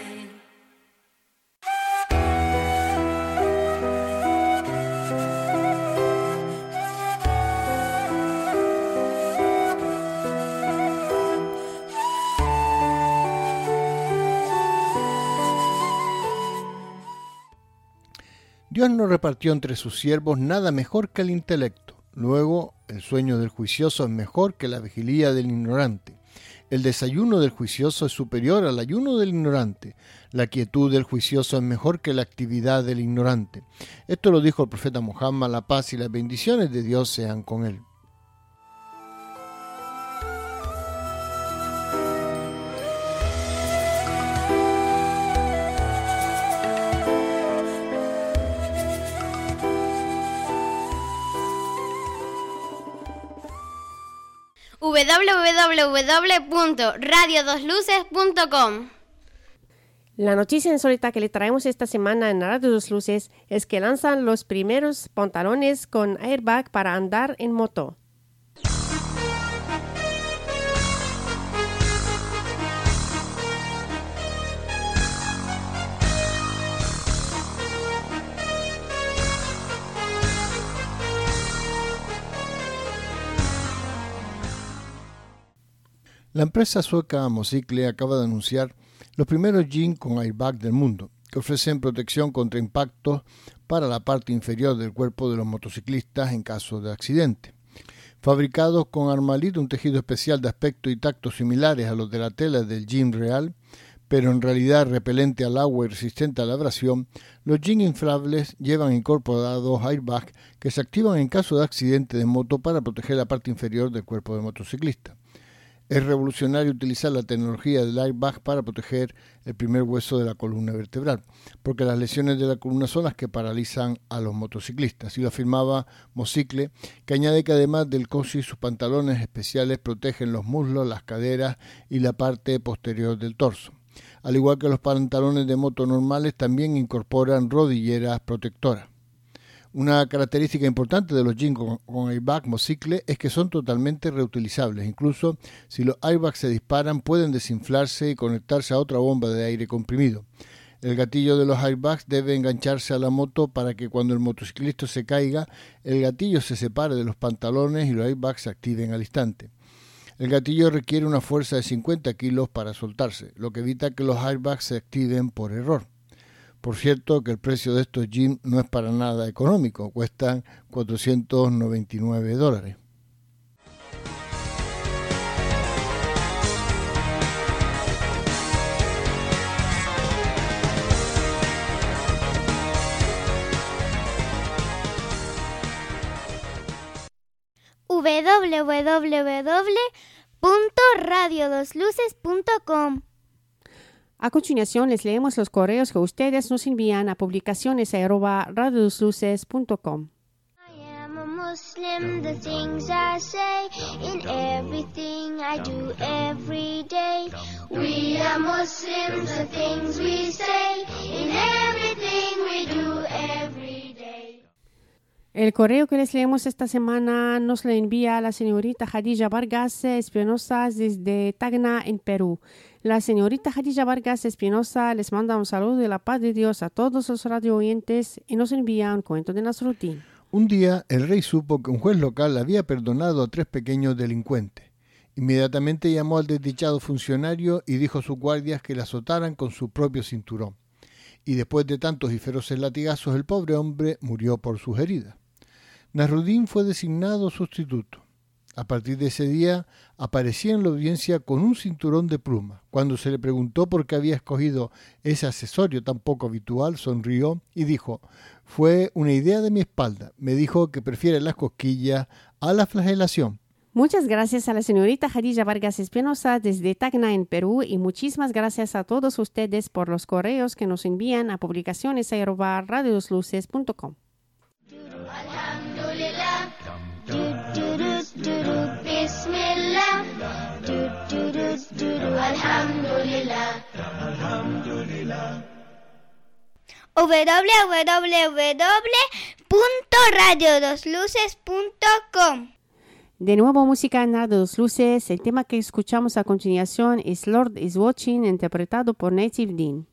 Dios no repartió entre sus siervos nada mejor que el intelecto. Luego, el sueño del juicioso es mejor que la vigilia del ignorante. El desayuno del juicioso es superior al ayuno del ignorante. La quietud del juicioso es mejor que la actividad del ignorante. Esto lo dijo el profeta Muhammad, la paz y las bendiciones de Dios sean con él. www.radio2luces.com. La noticia insólita que le traemos esta semana en Radio Dos Luces es que lanzan los primeros pantalones con airbag para andar en moto. La empresa sueca Mocicle acaba de anunciar los primeros jeans con airbag del mundo, que ofrecen protección contra impactos para la parte inferior del cuerpo de los motociclistas en caso de accidente. Fabricados con Armalite, un tejido especial de aspecto y tacto similares a los de la tela del jean real, pero en realidad repelente al agua y resistente a la abrasión, los jeans inflables llevan incorporados airbags que se activan en caso de accidente de moto para proteger la parte inferior del cuerpo del motociclista. Es revolucionario utilizar la tecnología del airbag para proteger el primer hueso de la columna vertebral, porque las lesiones de la columna son las que paralizan a los motociclistas. Y lo afirmaba Mocicle, que añade que además del cosi, sus pantalones especiales protegen los muslos, las caderas y la parte posterior del torso. Al igual que los pantalones de moto normales, también incorporan rodilleras protectoras. Una característica importante de los jeans con airbag Mocicle es que son totalmente reutilizables. Incluso si los airbags se disparan, pueden desinflarse y conectarse a otra bomba de aire comprimido. El gatillo de los airbags debe engancharse a la moto para que cuando el motociclista se caiga, el gatillo se separe de los pantalones y los airbags se activen al instante. El gatillo requiere una fuerza de 50 kilos para soltarse, lo que evita que los airbags se activen por error. Por cierto que el precio de estos jeans no es para nada económico, cuestan $499. www.radio2luces.com. A continuación les leemos los correos que ustedes nos envían a publicaciones@radiodosluces.com. Muslim, the things I say in everything I do every day. We are Muslims, the things we say in everything we El correo que les leemos esta semana nos lo envía la señorita Khadija Vargas Espinosa desde Tacna, en Perú. La señorita Khadija Vargas Espinosa les manda un saludo de la paz de Dios a todos los radio oyentes y nos envía un cuento de Nasruddin. Un día el rey supo que un juez local había perdonado a 3 pequeños delincuentes. Inmediatamente llamó al desdichado funcionario y dijo a sus guardias que le azotaran con su propio cinturón. Y después de tantos y feroces latigazos, el pobre hombre murió por sus heridas. Nasruddin fue designado sustituto. A partir de ese día aparecía en la audiencia con un cinturón de pluma. Cuando se le preguntó por qué había escogido ese accesorio tan poco habitual, sonrió y dijo: fue una idea de mi espalda. Me dijo que prefiere las cosquillas a la flagelación. Muchas gracias a la señorita Khadija Vargas Espinosa desde Tacna, en Perú, y muchísimas gracias a todos ustedes por los correos que nos envían a publicaciones@radiodosluces.com. Alhamdulillah, Bismillah, Alhamdulillah. www.radiodosluces.com. De nuevo, música en Radio Dos Luces. El tema que escuchamos a continuación es Lord is Watching, interpretado por Native Dean.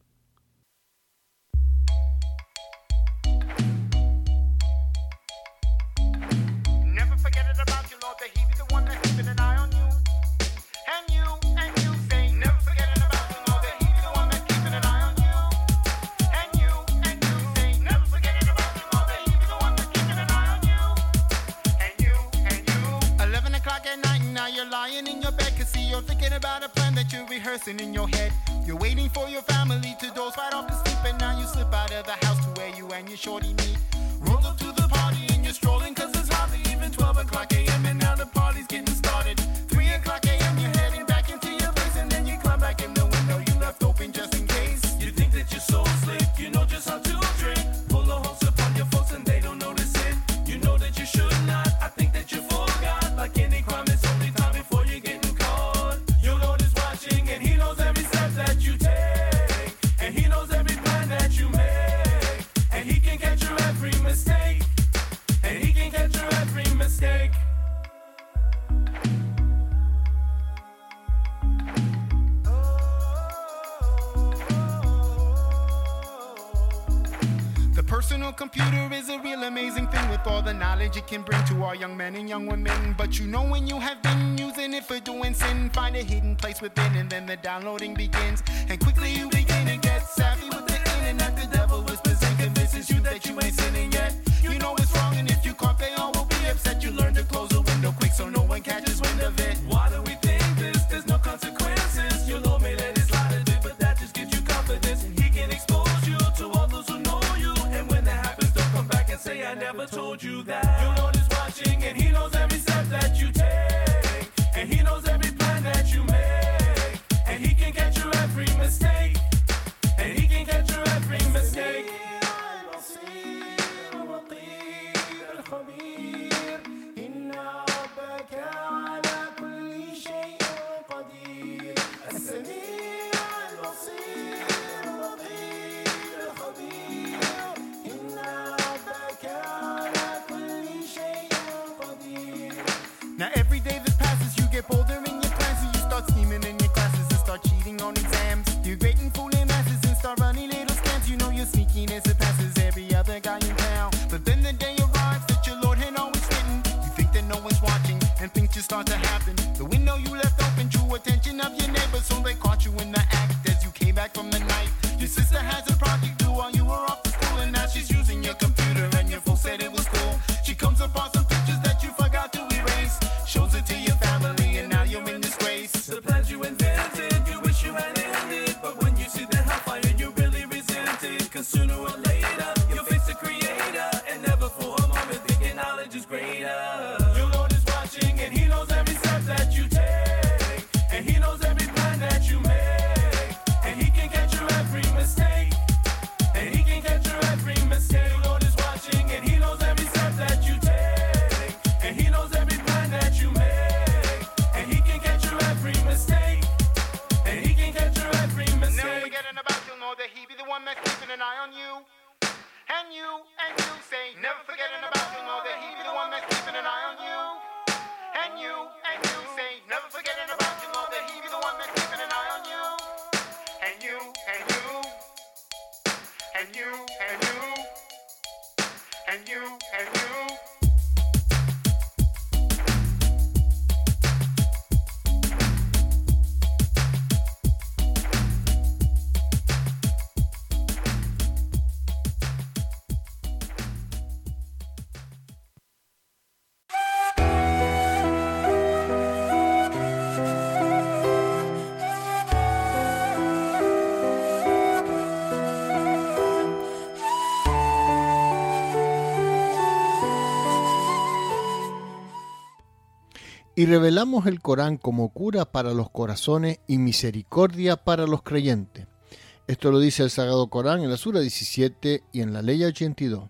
In your head, you're waiting for your family to doze right off to sleep, and now you slip out of the house to where you and your shorty meet. Roll up to the party and you're strolling, cause it's hardly even 12 o'clock a.m. and now the party's getting started. 3 o'clock a.m. you're heading back into your place, and then you climb back in the window you left open just in case. You think that you're so slick, you know just how to drink. Pull a hose upon your folks and they don't notice it. You know that you should not, I think that you forgot. Like any crime, it's only time before you're getting caught. Your Lord is watching and he knows every step that you take, and he knows every plan that you make, and he can catch your every mistake, and he can catch your every mistake. The personal computer is a real amazing thing with all the knowledge it can bring to our young men and young women. But you know when you have been using it for doing sin, find a hidden place within, and then the downloading begins. And quickly you begin to get savvy with the internet. The devil whispers and convinces you that you ain't sinning yet. You know it's wrong, and if you caught, they all will be upset. You learn to close the window quick so no one catches wind of it. Why do we think this? There's no consequences. Your Lord may let it slide a bit, but that just gives you confidence, and he can expose you to all those who know you. And when that happens, don't come back and say I never told you that. Your Lord is watching and he knows every step that you take, and he knows every plan that you make, and he can catch your every mistake, and he can catch your every mistake. y revelamos el Corán como cura para los corazones y misericordia para los creyentes. Esto lo dice el Sagrado Corán en la Sura 17 y en la Ley 82.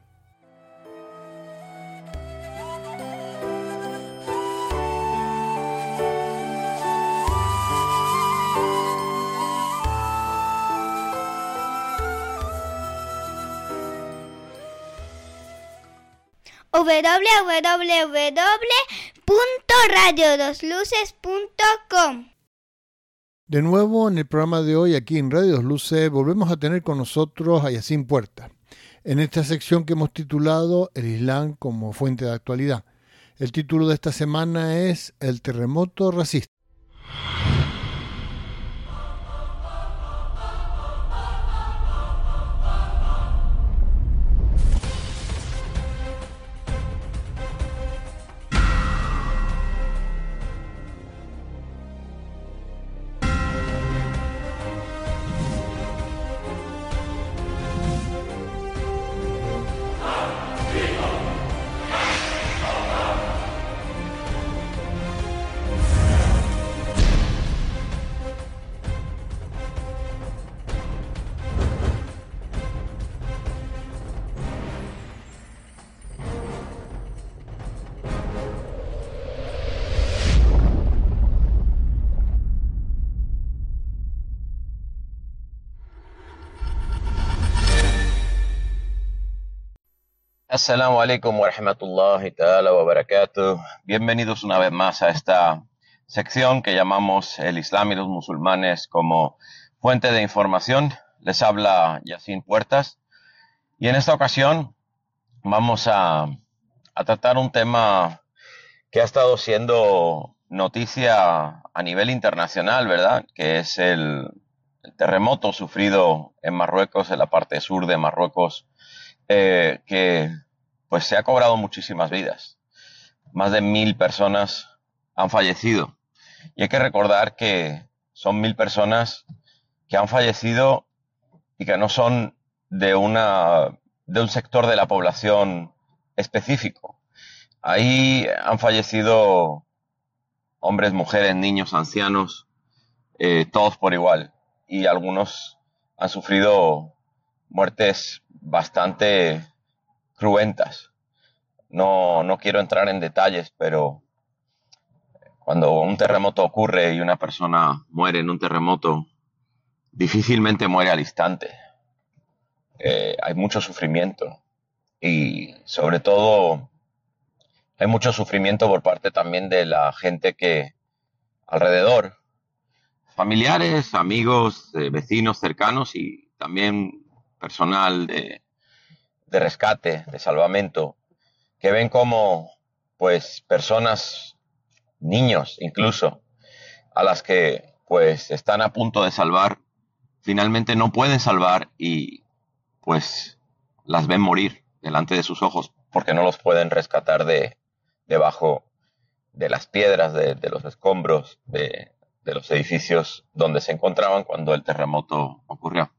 www.radio2luces.com. De nuevo, en el programa de hoy, aquí en Radio Dos Luces, volvemos a tener con nosotros a Yacine Puerta, en esta sección que hemos titulado El Islam como fuente de actualidad. El título de esta semana es El terremoto racista. Assalamu alaikum wa rahmatullahi ta'ala wa barakatuh. Bienvenidos una vez más a esta sección que llamamos El Islam y los musulmanes como fuente de información. Les habla Yacine Puertas y en esta ocasión vamos a tratar un tema que ha estado siendo noticia a nivel internacional, ¿verdad? Que es el terremoto sufrido en Marruecos, en la parte sur de Marruecos, que pues se ha cobrado muchísimas vidas. Más de 1000 personas han fallecido. Y hay que recordar que son 1000 personas que han fallecido y que no son de un sector de la población específico. Ahí han fallecido hombres, mujeres, niños, ancianos, todos por igual. Y algunos han sufrido muertes bastante cruentas. No quiero entrar en detalles, pero cuando un terremoto ocurre y una persona muere en un terremoto, difícilmente muere al instante. Hay mucho sufrimiento y sobre todo hay mucho sufrimiento por parte también de la gente que alrededor, familiares, amigos, vecinos cercanos y también personal de rescate, de salvamento, que ven como pues personas, niños incluso, a las que pues están a punto de salvar, finalmente no pueden salvar y pues las ven morir delante de sus ojos porque no los pueden rescatar debajo de las piedras, de los escombros, de los edificios donde se encontraban cuando el terremoto ocurrió.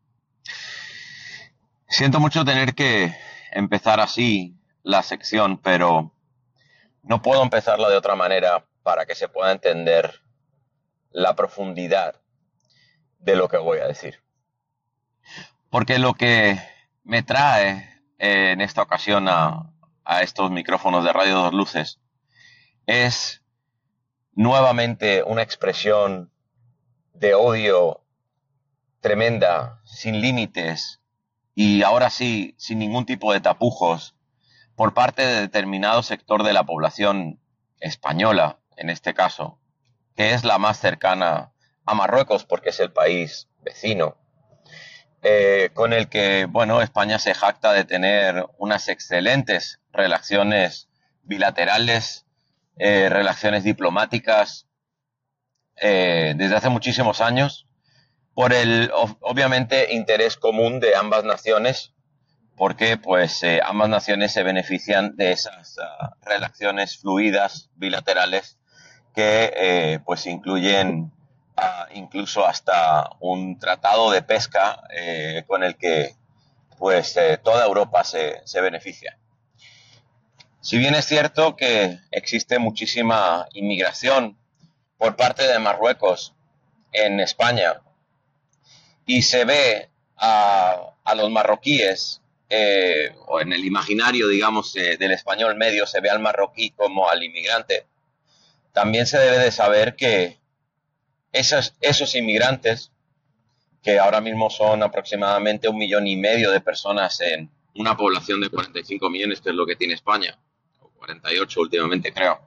Siento mucho tener que empezar así la sección, pero no puedo empezarla de otra manera para que se pueda entender la profundidad de lo que voy a decir. Porque lo que me trae en esta ocasión a estos micrófonos de Radio Dos Luces es nuevamente una expresión de odio tremenda, sin límites, y ahora sí, sin ningún tipo de tapujos, por parte de determinado sector de la población española, en este caso, que es la más cercana a Marruecos porque es el país vecino, con el que, bueno, España se jacta de tener unas excelentes relaciones bilaterales, relaciones diplomáticas, desde hace muchísimos años, por el, obviamente, interés común de ambas naciones, porque pues ambas naciones se benefician de esas relaciones fluidas bilaterales que pues incluyen incluso hasta un tratado de pesca con el que pues toda Europa se beneficia. Si bien es cierto que existe muchísima inmigración por parte de Marruecos en España y se ve a los marroquíes, o en el imaginario, digamos, del español medio, se ve al marroquí como al inmigrante, también se debe de saber que esos inmigrantes, que ahora mismo son aproximadamente 1,5 millones de personas en una población de 45 millones, que es lo que tiene España, o 48 últimamente creo,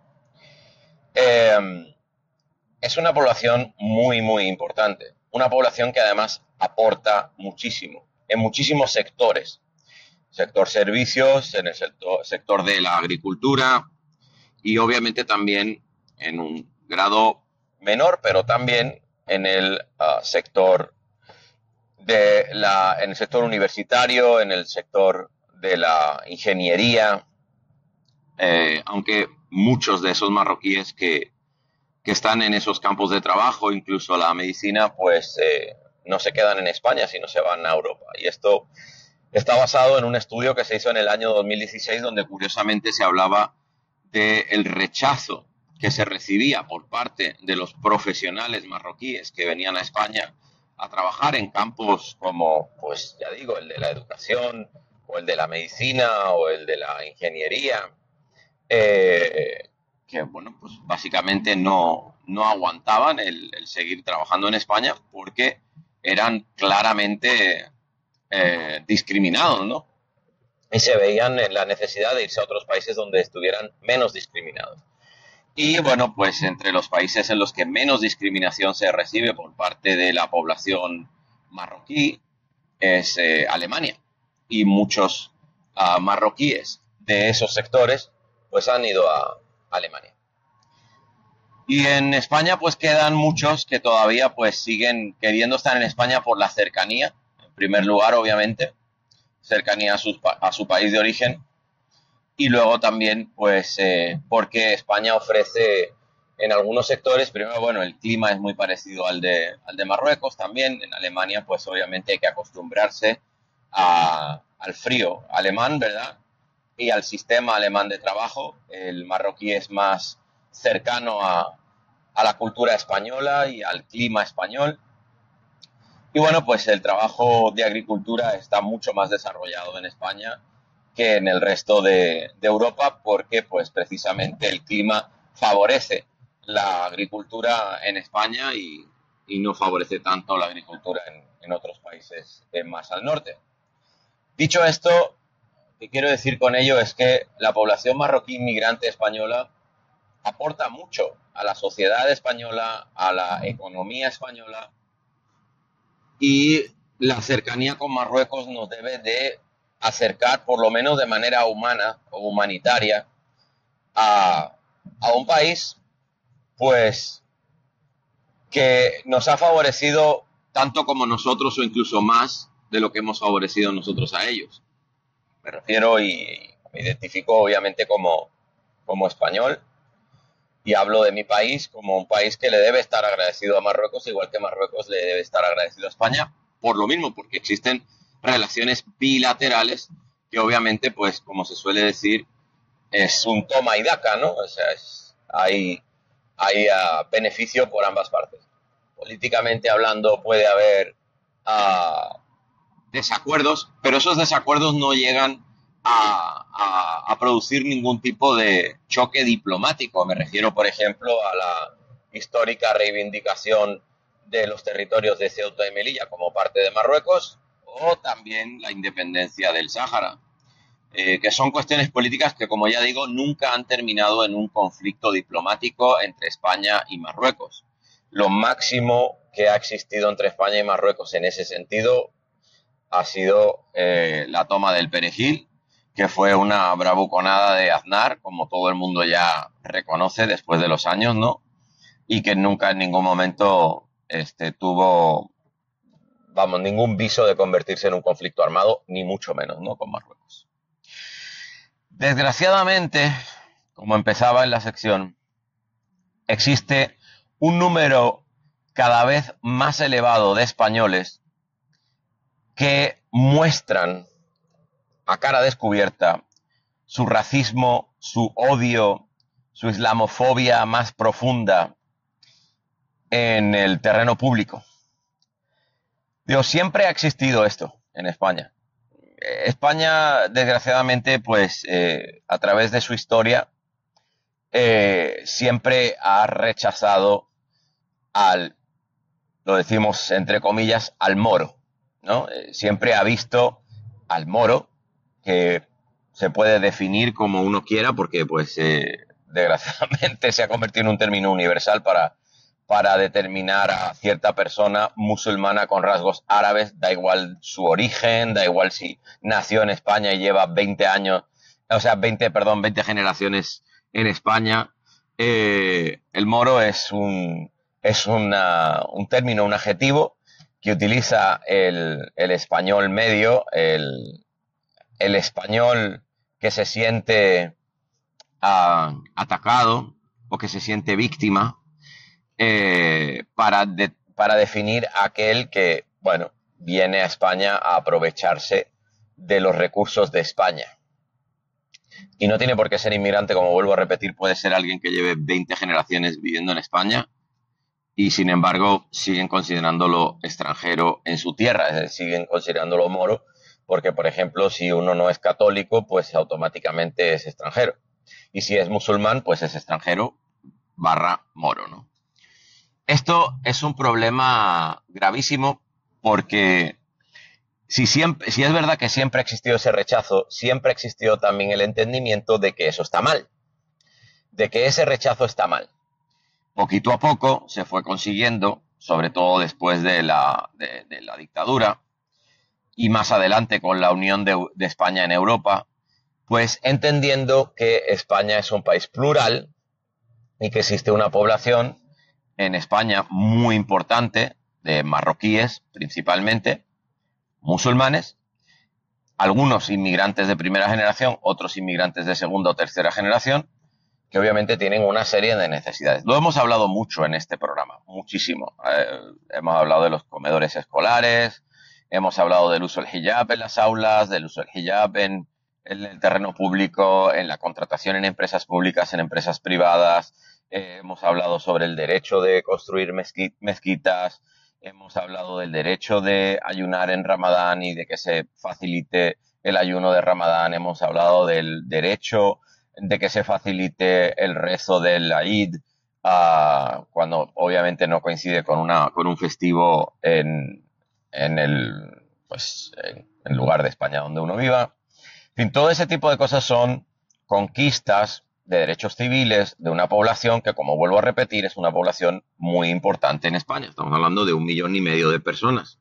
es una población muy, muy importante. Una población que además aporta muchísimo, en muchísimos sectores. Sector servicios, en el sector de la agricultura y obviamente también en un grado menor, pero también en el sector en el sector universitario, en el sector de la ingeniería, aunque muchos de esos marroquíes que están en esos campos de trabajo, incluso la medicina, pues no se quedan en España, sino se van a Europa. Y esto está basado en un estudio que se hizo en el año 2016, donde curiosamente se hablaba del rechazo que se recibía por parte de los profesionales marroquíes que venían a España a trabajar en campos como, pues ya digo, el de la educación, o el de la medicina, o el de la ingeniería, que, bueno, pues básicamente no aguantaban el seguir trabajando en España porque eran claramente discriminados, ¿no? Y se veían en la necesidad de irse a otros países donde estuvieran menos discriminados. Y bueno, pues entre los países en los que menos discriminación se recibe por parte de la población marroquí es Alemania. Y muchos marroquíes de esos sectores pues han ido a Alemania. Y en España pues quedan muchos que todavía pues siguen queriendo estar en España por la cercanía. En primer lugar, obviamente, cercanía a su país de origen. Y luego también, pues, porque España ofrece en algunos sectores, primero, bueno, el clima es muy parecido al de Marruecos también. En Alemania, pues, obviamente hay que acostumbrarse al frío alemán, ¿verdad? Y al sistema alemán de trabajo. El marroquí es más cercano a la cultura española y al clima español. Y bueno, pues el trabajo de agricultura está mucho más desarrollado en España que en el resto de Europa, porque pues precisamente el clima favorece la agricultura en España y no favorece tanto la agricultura en otros países más al norte. Dicho esto, lo que quiero decir con ello es que la población marroquí inmigrante española aporta mucho a la sociedad española, a la economía española, y la cercanía con Marruecos nos debe de acercar, por lo menos de manera humana o humanitaria, a un país pues que nos ha favorecido tanto como nosotros o incluso más de lo que hemos favorecido nosotros a ellos. Me refiero y me identifico obviamente como español y hablo de mi país como un país que le debe estar agradecido a Marruecos, igual que Marruecos le debe estar agradecido a España, por lo mismo, porque existen relaciones bilaterales que obviamente, pues, como se suele decir, es un toma y daca, ¿no? O sea, hay beneficio por ambas partes. Políticamente hablando puede haber desacuerdos, pero esos desacuerdos no llegan a producir ningún tipo de choque diplomático. Me refiero, por ejemplo, a la histórica reivindicación de los territorios de Ceuta y Melilla como parte de Marruecos, o también la independencia del Sáhara, que son cuestiones políticas que, como ya digo, nunca han terminado en un conflicto diplomático entre España y Marruecos. Lo máximo que ha existido entre España y Marruecos en ese sentido ha sido la toma del Perejil, que fue una bravuconada de Aznar, como todo el mundo ya reconoce después de los años, ¿no? Y que nunca en ningún momento tuvo, ningún viso de convertirse en un conflicto armado, ni mucho menos, ¿no?, con Marruecos. Desgraciadamente, como empezaba en la sección, existe un número cada vez más elevado de españoles que muestran a cara descubierta su racismo su odio, su islamofobia más profunda en el terreno público. Digo, siempre ha existido esto en España. España, desgraciadamente, pues a través de su historia, siempre ha rechazado lo decimos entre comillas, al moro, ¿no? Siempre ha visto al moro, que se puede definir como uno quiera, porque pues desgraciadamente se ha convertido en un término universal para determinar a cierta persona musulmana con rasgos árabes, da igual su origen, da igual si nació en España y lleva 20 generaciones en España. El moro es un término, un adjetivo que utiliza el español medio, el español que se siente atacado o que se siente víctima, para definir a aquel que, bueno, viene a España a aprovecharse de los recursos de España. Y no tiene por qué ser inmigrante, como vuelvo a repetir, puede ser alguien que lleve 20 generaciones viviendo en España y, sin embargo, siguen considerándolo extranjero en su tierra, es decir, siguen considerándolo moro, porque, por ejemplo, si uno no es católico, pues automáticamente es extranjero. Y si es musulmán, pues es extranjero / moro, ¿no? Esto es un problema gravísimo porque si es verdad que siempre ha existido ese rechazo, siempre ha existido también el entendimiento de que eso está mal, de que ese rechazo está mal. Poquito a poco se fue consiguiendo, sobre todo después de la dictadura y más adelante con la unión de España en Europa, pues entendiendo que España es un país plural y que existe una población en España muy importante, de marroquíes principalmente, musulmanes, algunos inmigrantes de primera generación, otros inmigrantes de segunda o tercera generación, que obviamente tienen una serie de necesidades. Lo hemos hablado mucho en este programa, muchísimo. Hemos hablado de los comedores escolares, hemos hablado del uso del hijab en las aulas, del uso del hijab en el terreno público, en la contratación en empresas públicas, en empresas privadas. Hemos hablado sobre el derecho de construir mezquitas, hemos hablado del derecho de ayunar en Ramadán y de que se facilite el ayuno de Ramadán, hemos hablado del derecho de que se facilite el rezo del Eid, cuando obviamente no coincide con un festivo en el lugar de España donde uno viva. En fin, todo ese tipo de cosas son conquistas de derechos civiles de una población que, como vuelvo a repetir, es una población muy importante en España. Estamos hablando de 1,5 millones de personas.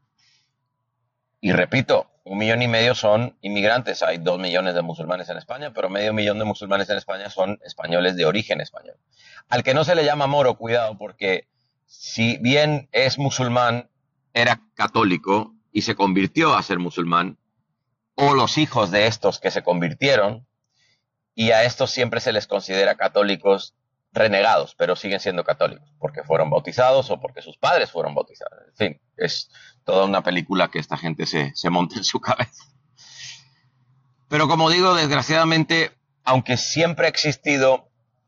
Y repito, 1,5 millones son inmigrantes. Hay 2 millones de musulmanes en España, pero 500,000 de musulmanes en España son españoles de origen español. Al que no se le llama moro, cuidado, porque si bien es musulmán, era católico y se convirtió a ser musulmán, o los hijos de estos que se convirtieron, y a estos siempre se les considera católicos renegados, pero siguen siendo católicos, porque fueron bautizados o porque sus padres fueron bautizados. En fin, es toda una película que esta gente se monta en su cabeza. Pero como digo, desgraciadamente, aunque siempre ha existido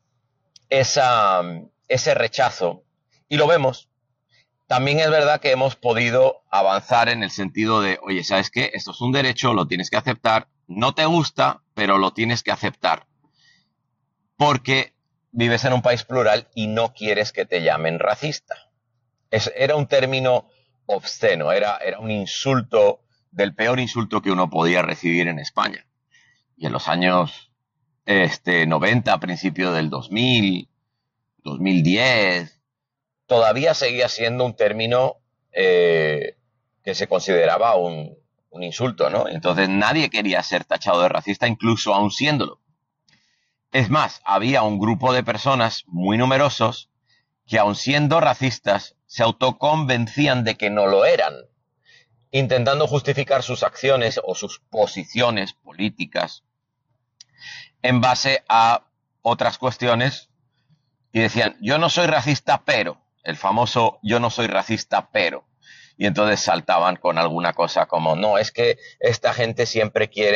ese rechazo, y lo vemos, también es verdad que hemos podido avanzar en el sentido de, oye, ¿sabes qué? Esto es un derecho, lo tienes que aceptar. No te gusta, pero lo tienes que aceptar. Porque vives en un país plural y no quieres que te llamen racista. Era un término obsceno, era un insulto, del peor insulto que uno podía recibir en España. Y en los años 90, a principios del 2000, 2010... todavía seguía siendo un término que se consideraba un insulto, ¿no? Entonces nadie quería ser tachado de racista, incluso aún siéndolo. Es más, había un grupo de personas muy numerosos que, aun siendo racistas, se autoconvencían de que no lo eran, intentando justificar sus acciones o sus posiciones políticas en base a otras cuestiones, y decían, yo no soy racista, pero... el famoso yo no soy racista, pero. Y entonces saltaban con alguna cosa como, no, es que esta gente siempre quieren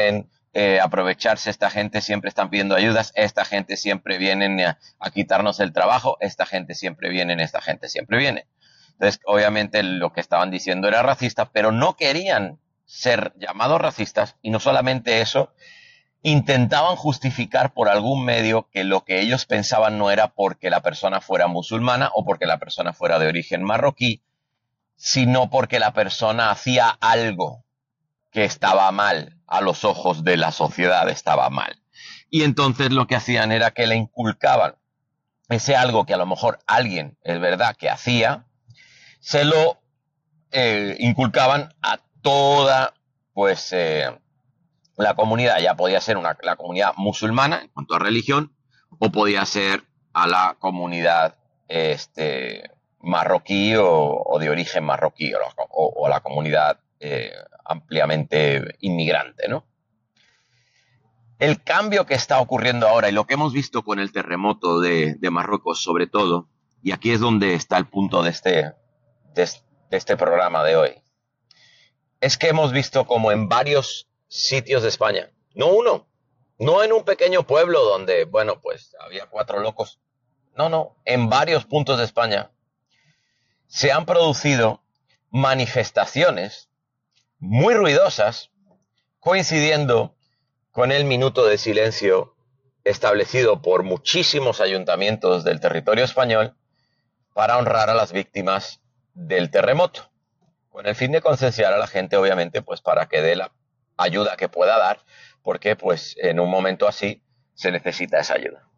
aprovecharse, esta gente siempre están pidiendo ayudas, esta gente siempre viene a quitarnos el trabajo, esta gente siempre viene, esta gente siempre viene. Entonces, obviamente lo que estaban diciendo era racista, pero no querían ser llamados racistas, y no solamente eso, intentaban justificar por algún medio que lo que ellos pensaban no era porque la persona fuera musulmana o porque la persona fuera de origen marroquí, sino porque la persona hacía algo que estaba mal, a los ojos de la sociedad estaba mal. Y entonces lo que hacían era que le inculcaban ese algo que a lo mejor alguien, es verdad, que hacía, se lo inculcaban a toda, pues, la comunidad. Ya podía ser la comunidad musulmana en cuanto a religión, o podía ser a la comunidad marroquí o de origen marroquí, o a la comunidad ampliamente inmigrante, ¿no? El cambio que está ocurriendo ahora y lo que hemos visto con el terremoto de Marruecos sobre todo, y aquí es donde está el punto de este programa de hoy, es que hemos visto como en varios sitios de España, no uno, no en un pequeño pueblo donde, bueno, pues había 4 locos, no, en varios puntos de España se han producido manifestaciones muy ruidosas coincidiendo con el minuto de silencio establecido por muchísimos ayuntamientos del territorio español para honrar a las víctimas del terremoto, con el fin de concienciar a la gente, obviamente, pues para que dé la ayuda que pueda dar, porque pues en un momento así se necesita esa ayuda.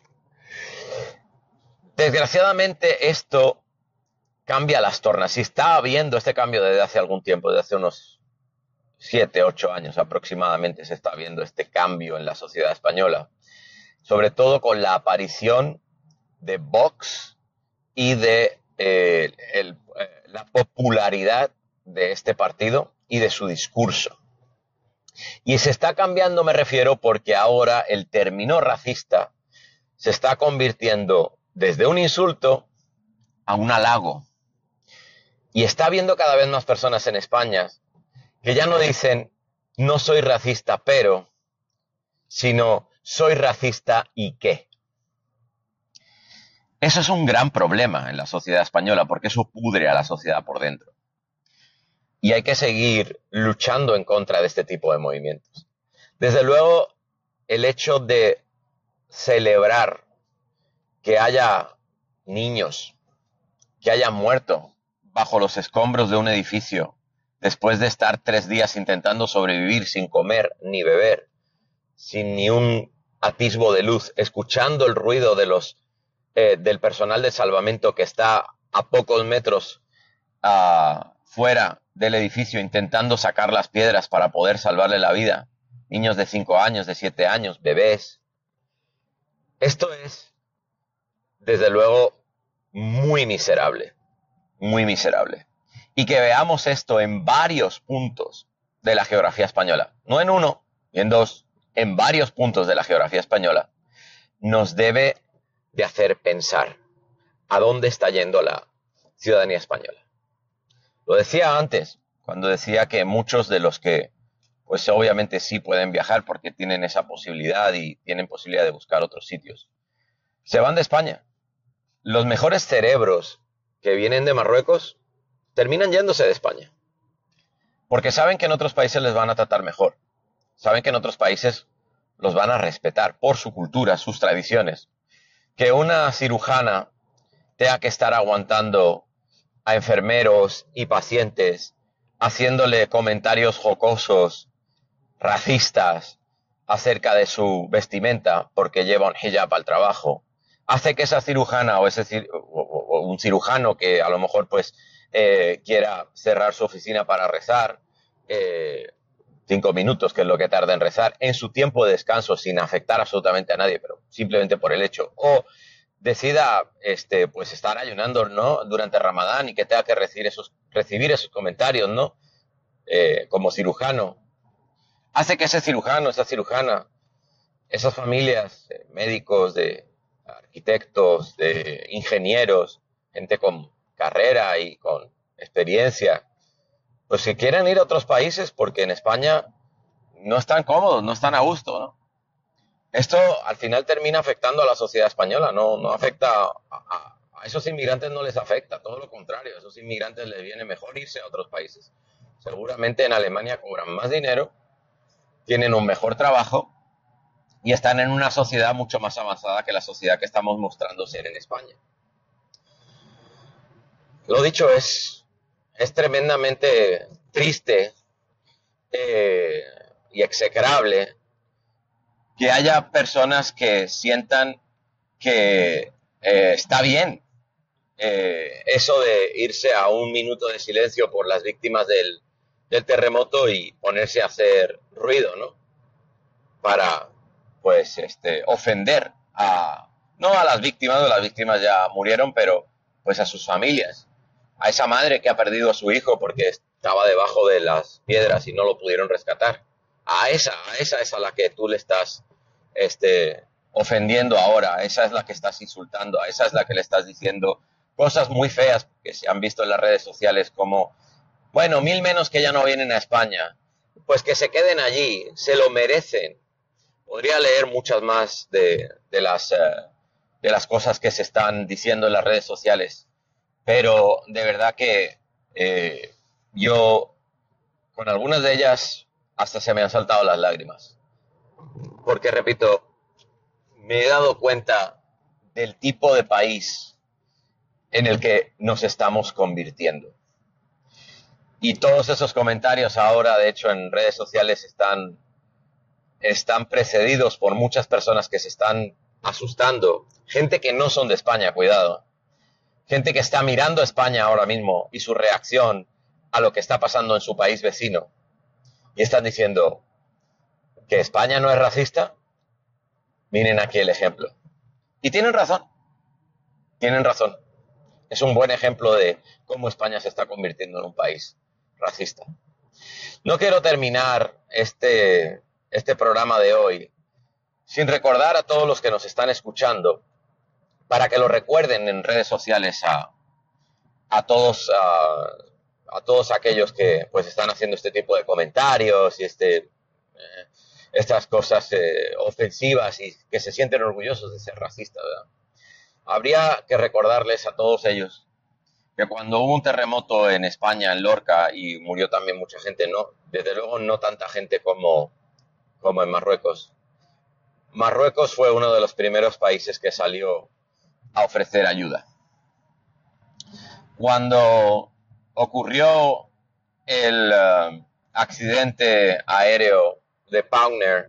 Desgraciadamente esto cambia las tornas, y está habiendo este cambio desde hace algún tiempo, desde hace unos 7, 8 años aproximadamente se está viendo este cambio en la sociedad española, sobre todo con la aparición de Vox y de la popularidad de este partido y de su discurso. Y se está cambiando, me refiero, porque ahora el término racista se está convirtiendo desde un insulto a un halago. Y está habiendo cada vez más personas en España que ya no dicen no soy racista, pero, sino soy racista y qué. Eso es un gran problema en la sociedad española, porque eso pudre a la sociedad por dentro. Y hay que seguir luchando en contra de este tipo de movimientos. Desde luego, el hecho de celebrar que haya niños que hayan muerto bajo los escombros de un edificio después de estar 3 días intentando sobrevivir sin comer ni beber, sin ni un atisbo de luz, escuchando el ruido de del personal de salvamento que está a pocos metros fuera del edificio intentando sacar las piedras para poder salvarle la vida. Niños de 5 años, de 7 años, bebés. Esto es, desde luego, muy miserable. Muy miserable. Y que veamos esto en varios puntos de la geografía española, no en uno, ni en 2, en varios puntos de la geografía española, nos debe de hacer pensar a dónde está yendo la ciudadanía española. Lo decía antes, cuando decía que muchos de los que, pues obviamente sí pueden viajar porque tienen esa posibilidad y tienen posibilidad de buscar otros sitios, se van de España. Los mejores cerebros que vienen de Marruecos terminan yéndose de España. Porque saben que en otros países les van a tratar mejor. Saben que en otros países los van a respetar por su cultura, sus tradiciones. Que una cirujana tenga que estar aguantando a enfermeros y pacientes haciéndole comentarios jocosos, racistas, acerca de su vestimenta porque lleva un hijab al trabajo, hace que esa cirujana o un cirujano que a lo mejor pues quiera cerrar su oficina para rezar 5 minutos, que es lo que tarda en rezar, en su tiempo de descanso sin afectar absolutamente a nadie, pero simplemente por el hecho, o decida pues estar ayunando, ¿no?, durante Ramadán y que tenga que recibir esos comentarios, ¿no?, como cirujano, hace que ese cirujano, esa cirujana, esas familias, médicos, de arquitectos, de ingenieros, gente con carrera y con experiencia, pues que quieran ir a otros países porque en España no están cómodos, no están a gusto, ¿no? Esto al final termina afectando a la sociedad española, no afecta a esos inmigrantes, no les afecta, todo lo contrario, a esos inmigrantes les viene mejor irse a otros países. Seguramente en Alemania cobran más dinero, tienen un mejor trabajo y están en una sociedad mucho más avanzada que la sociedad que estamos mostrando ser en España. Lo dicho, es tremendamente triste y execrable que haya personas que sientan que está bien eso de irse a un minuto de silencio por las víctimas del terremoto y ponerse a hacer ruido, ¿no? Para, pues, ofender no a las víctimas ya murieron, pero pues a sus familias, a esa madre que ha perdido a su hijo porque estaba debajo de las piedras y no lo pudieron rescatar. A esa es a la que tú le estás ofendiendo ahora, a esa es la que estás insultando, a esa es la que le estás diciendo cosas muy feas que se han visto en las redes sociales como, bueno, 1000 menos que ya no vienen a España, pues que se queden allí, se lo merecen. Podría leer muchas más de las cosas que se están diciendo en las redes sociales, pero de verdad que yo con algunas de ellas hasta se me han saltado las lágrimas. Porque, repito, me he dado cuenta del tipo de país en el que nos estamos convirtiendo. Y todos esos comentarios ahora, de hecho, en redes sociales están precedidos por muchas personas que se están asustando. Gente que no son de España, cuidado. Gente que está mirando a España ahora mismo y su reacción a lo que está pasando en su país vecino. Y están diciendo que España no es racista. Miren aquí el ejemplo. Y tienen razón. Tienen razón. Es un buen ejemplo de cómo España se está convirtiendo en un país racista. No quiero terminar este programa de hoy sin recordar a todos los que nos están escuchando, para que lo recuerden en redes sociales a todos aquellos que pues están haciendo este tipo de comentarios y estas cosas ofensivas y que se sienten orgullosos de ser racistas, ¿verdad? Habría que recordarles a todos ellos que cuando hubo un terremoto en España, en Lorca, y murió también mucha gente, no, desde luego no tanta gente como en Marruecos. Marruecos fue uno de los primeros países que salió a ofrecer ayuda. Cuando ocurrió el accidente aéreo de Pauner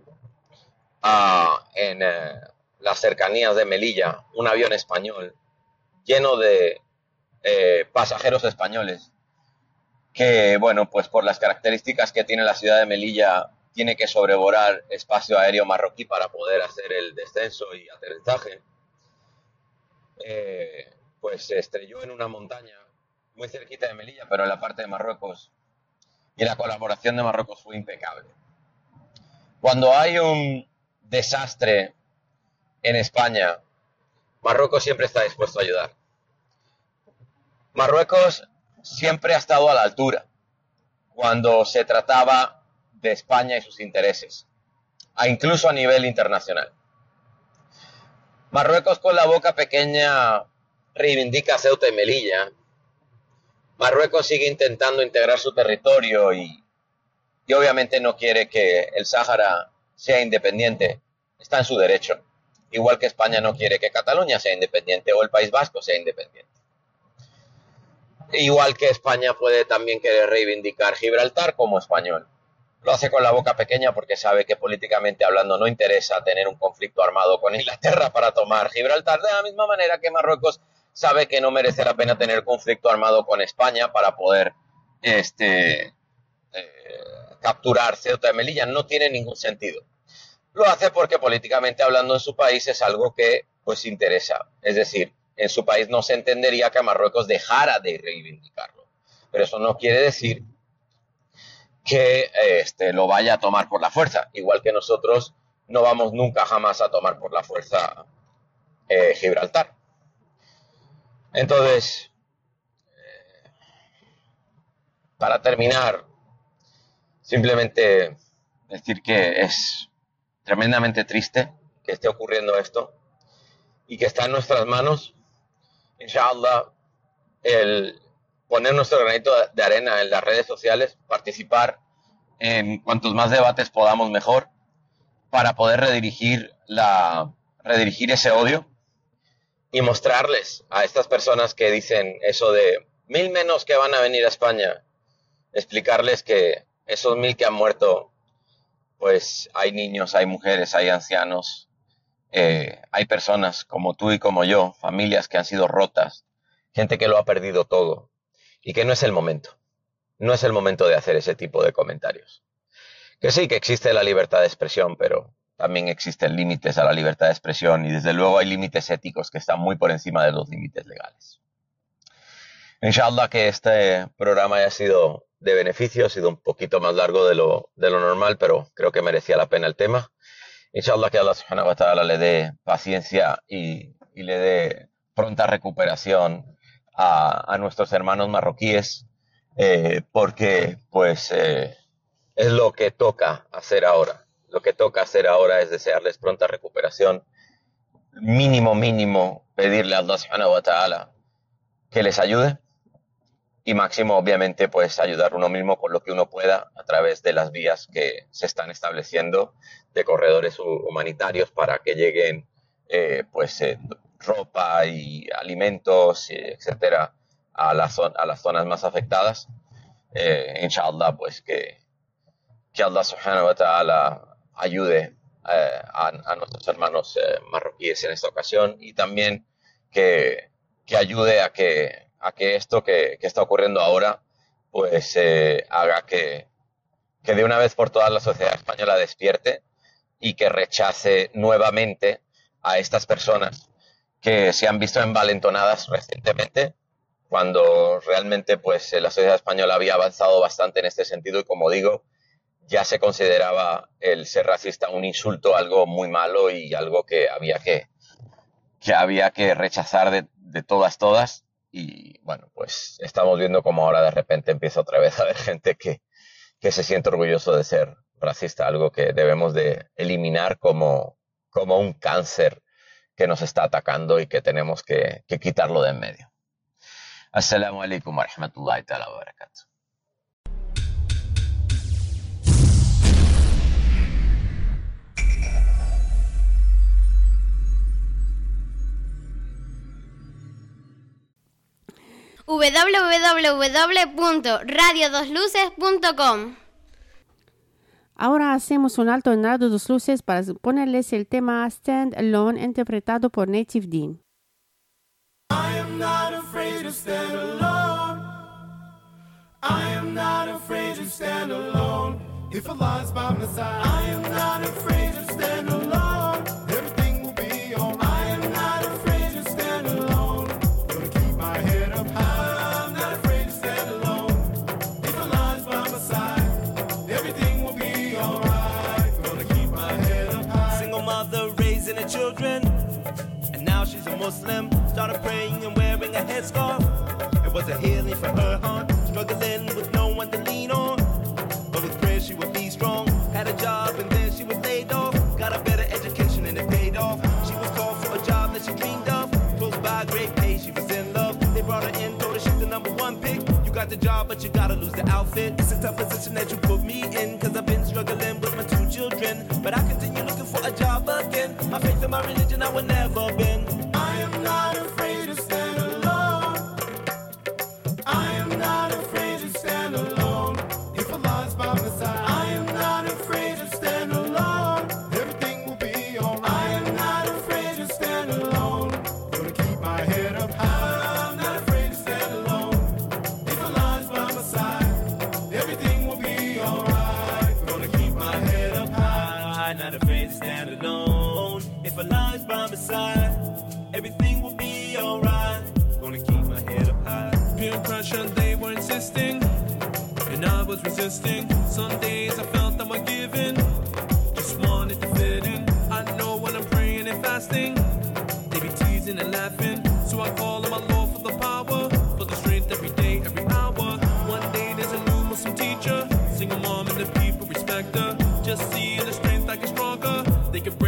en las cercanías de Melilla, un avión español lleno de pasajeros españoles que, bueno, pues por las características que tiene la ciudad de Melilla, tiene que sobrevolar espacio aéreo marroquí para poder hacer el descenso y aterrizaje. Pues se estrelló en una montaña muy cerquita de Melilla, pero en la parte de Marruecos, y la colaboración de Marruecos fue impecable. Cuando hay un desastre en España, Marruecos siempre está dispuesto a ayudar. Marruecos siempre ha estado a la altura cuando se trataba de España y sus intereses, incluso a nivel internacional. Marruecos, con la boca pequeña, reivindica Ceuta y Melilla. Marruecos sigue intentando integrar su territorio y obviamente no quiere que el Sáhara sea independiente. Está en su derecho. Igual que España no quiere que Cataluña sea independiente o el País Vasco sea independiente. Igual que España puede también querer reivindicar Gibraltar como español. Lo hace con la boca pequeña porque sabe que políticamente hablando no interesa tener un conflicto armado con Inglaterra para tomar Gibraltar, de la misma manera que Marruecos sabe que no merece la pena tener conflicto armado con España para poder capturar Ceuta y Melilla. No tiene ningún sentido. Lo hace porque políticamente hablando en su país es algo que pues interesa. Es decir, en su país no se entendería que Marruecos dejara de reivindicarlo. Pero eso no quiere decir que lo vaya a tomar por la fuerza. Igual que nosotros no vamos nunca jamás a tomar por la fuerza Gibraltar. Entonces, para terminar, simplemente decir que es tremendamente triste que esté ocurriendo esto y que está en nuestras manos, inshallah, el poner nuestro granito de arena en las redes sociales, participar en cuantos más debates podamos mejor, para poder redirigir ese odio y mostrarles a estas personas que dicen eso de 1000 menos que van a venir a España, explicarles que esos 1000 que han muerto, pues hay niños, hay mujeres, hay ancianos, hay personas como tú y como yo, familias que han sido rotas, gente que lo ha perdido todo y que no es el momento. No es el momento de hacer ese tipo de comentarios. Que sí, que existe la libertad de expresión, pero también existen límites a la libertad de expresión y desde luego hay límites éticos que están muy por encima de los límites legales. Inshallah que este programa haya sido de beneficio, ha sido un poquito más largo de lo normal, pero creo que merecía la pena el tema. Inshallah que Allah subhanahu wa ta'ala le dé paciencia y le dé pronta recuperación a nuestros hermanos marroquíes, porque pues es lo que toca hacer ahora. Lo que toca hacer ahora es desearles pronta recuperación. Mínimo, pedirle a Allah subhanahu wa ta'ala que les ayude. Y máximo, obviamente, pues ayudar uno mismo con lo que uno pueda a través de las vías que se están estableciendo de corredores humanitarios para que lleguen ropa y alimentos, etcétera, a las zonas más afectadas. Inshallah, pues que Allah subhanahu wa ta'ala ayude a nuestros hermanos marroquíes en esta ocasión y también que ayude a que esto que está ocurriendo ahora pues haga que de una vez por todas la sociedad española despierte y que rechace nuevamente a estas personas que se han visto envalentonadas recientemente cuando realmente pues la sociedad española había avanzado bastante en este sentido y como digo, ya se consideraba el ser racista un insulto, algo muy malo y algo que había que rechazar de todas. Y bueno, pues estamos viendo como ahora de repente empieza otra vez a haber gente que se siente orgulloso de ser racista, algo que debemos de eliminar como un cáncer que nos está atacando y que tenemos que quitarlo de en medio. Assalamu alaikum wa rahmatullahi ta'ala wa barakatuh. www.radio2luces.com. Ahora hacemos un alto en Radio Dos Luces para ponerles el tema Stand Alone interpretado por Native Dean. I am not afraid to stand alone. I am not afraid to stand alone. If Allah is by my side, I am not afraid to stand alone. Everything will be alright. I am not afraid to stand alone. Gonna keep my head up high. I'm not afraid to stand alone. If Allah is by my side, everything will be alright. Gonna keep my head up high. Single mother raising her children, and now she's a Muslim. Started praying and wearing a headscarf. It was a healing for her heart. Struggling with no one to lean on, but with prayer she would be strong. Had a job and then she was laid off. Got a better education and it paid off. She was called for a job that she dreamed of. Close by, great pay, she was in love. They brought her in, told her she's the #1 pick. You got the job, but you gotta lose the outfit. It's a tough position that you put me in, cause I've been struggling with my 2 children. But I continue looking for a job again. My faith and my religion I will never bend. I am not afraid to stand alone. I am not afraid to stand alone. If Allah is by my side, I am not afraid to stand alone. Everything will be alright. I am not afraid to stand alone. Gonna keep my head up high. I'm not afraid to stand alone. If Allah is by my side, everything will be alright. Gonna keep my head up high. Not afraid to stand alone. If Allah is by my side, everything will be alright. Gonna keep my head up high. Peer pressure, they were insisting, and I was resisting. Some days I felt I was giving, just wanted to fit in. I know when I'm praying and fasting, they be teasing and laughing. So I call on my Lord for the power, for the strength every day, every hour. One day there's a new Muslim teacher, single mom and the people respect her. Just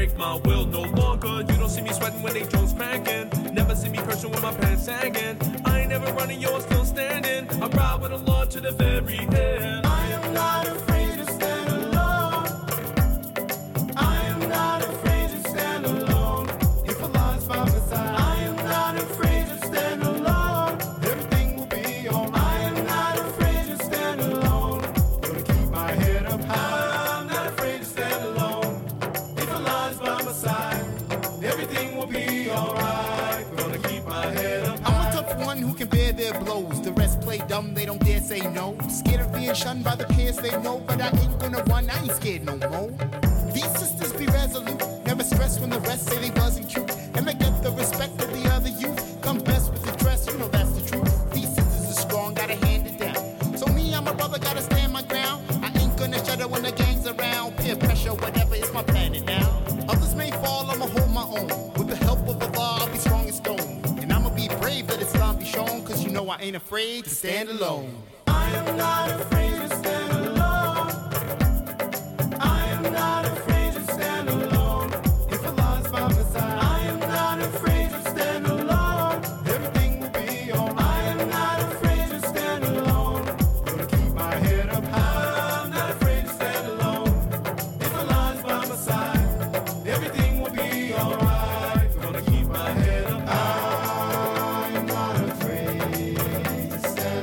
break my will no longer. You don't see me sweating when they drones cracking. Never see me cursing with my pants sagging. I ain't never running, yo, I'm still standing. I ride with the Lord to the very end. I am not afraid to stand alone. I am not afraid to stand alone. If Allah is by my side, I am not afraid to stand alone. Everything will be alright. I am not afraid to stand alone. Gonna keep my head up high. I'm not afraid to stand alone. If Allah is by my side, everything will be alright. Gonna keep my head up high. I'm a tough one who can bear their blows. The rest play dumb, they don't dare say no. Scared of being shunned by the peers they know, but I ain't gonna run, I ain't scared no more. These sisters be resolute, never stress when the rest say they wasn't cute. And they get the respect of the other youth. Come best with the dress, you know that's the truth. These sisters are strong, gotta hand it down. So me, I'm a brother, gotta stand my ground. I ain't gonna shudder when the gang's around. Peer pressure, whatever, it's my planet now. Others may fall, I'ma hold my own. With the help of Allah, I'll be strong as stone. And I'ma be brave, let Islam be shown. Cause you know I ain't afraid to stand alone. I am not afraid to stand alone. I am not afraid to stand alone. If Allah is by my side, I am not afraid to stand alone. Everything will be alright. I am not afraid to stand alone. Gonna keep my head up high. I'm not afraid to stand alone. If Allah is by my side, everything will be alright. Gonna keep my head up high. I am not afraid to stand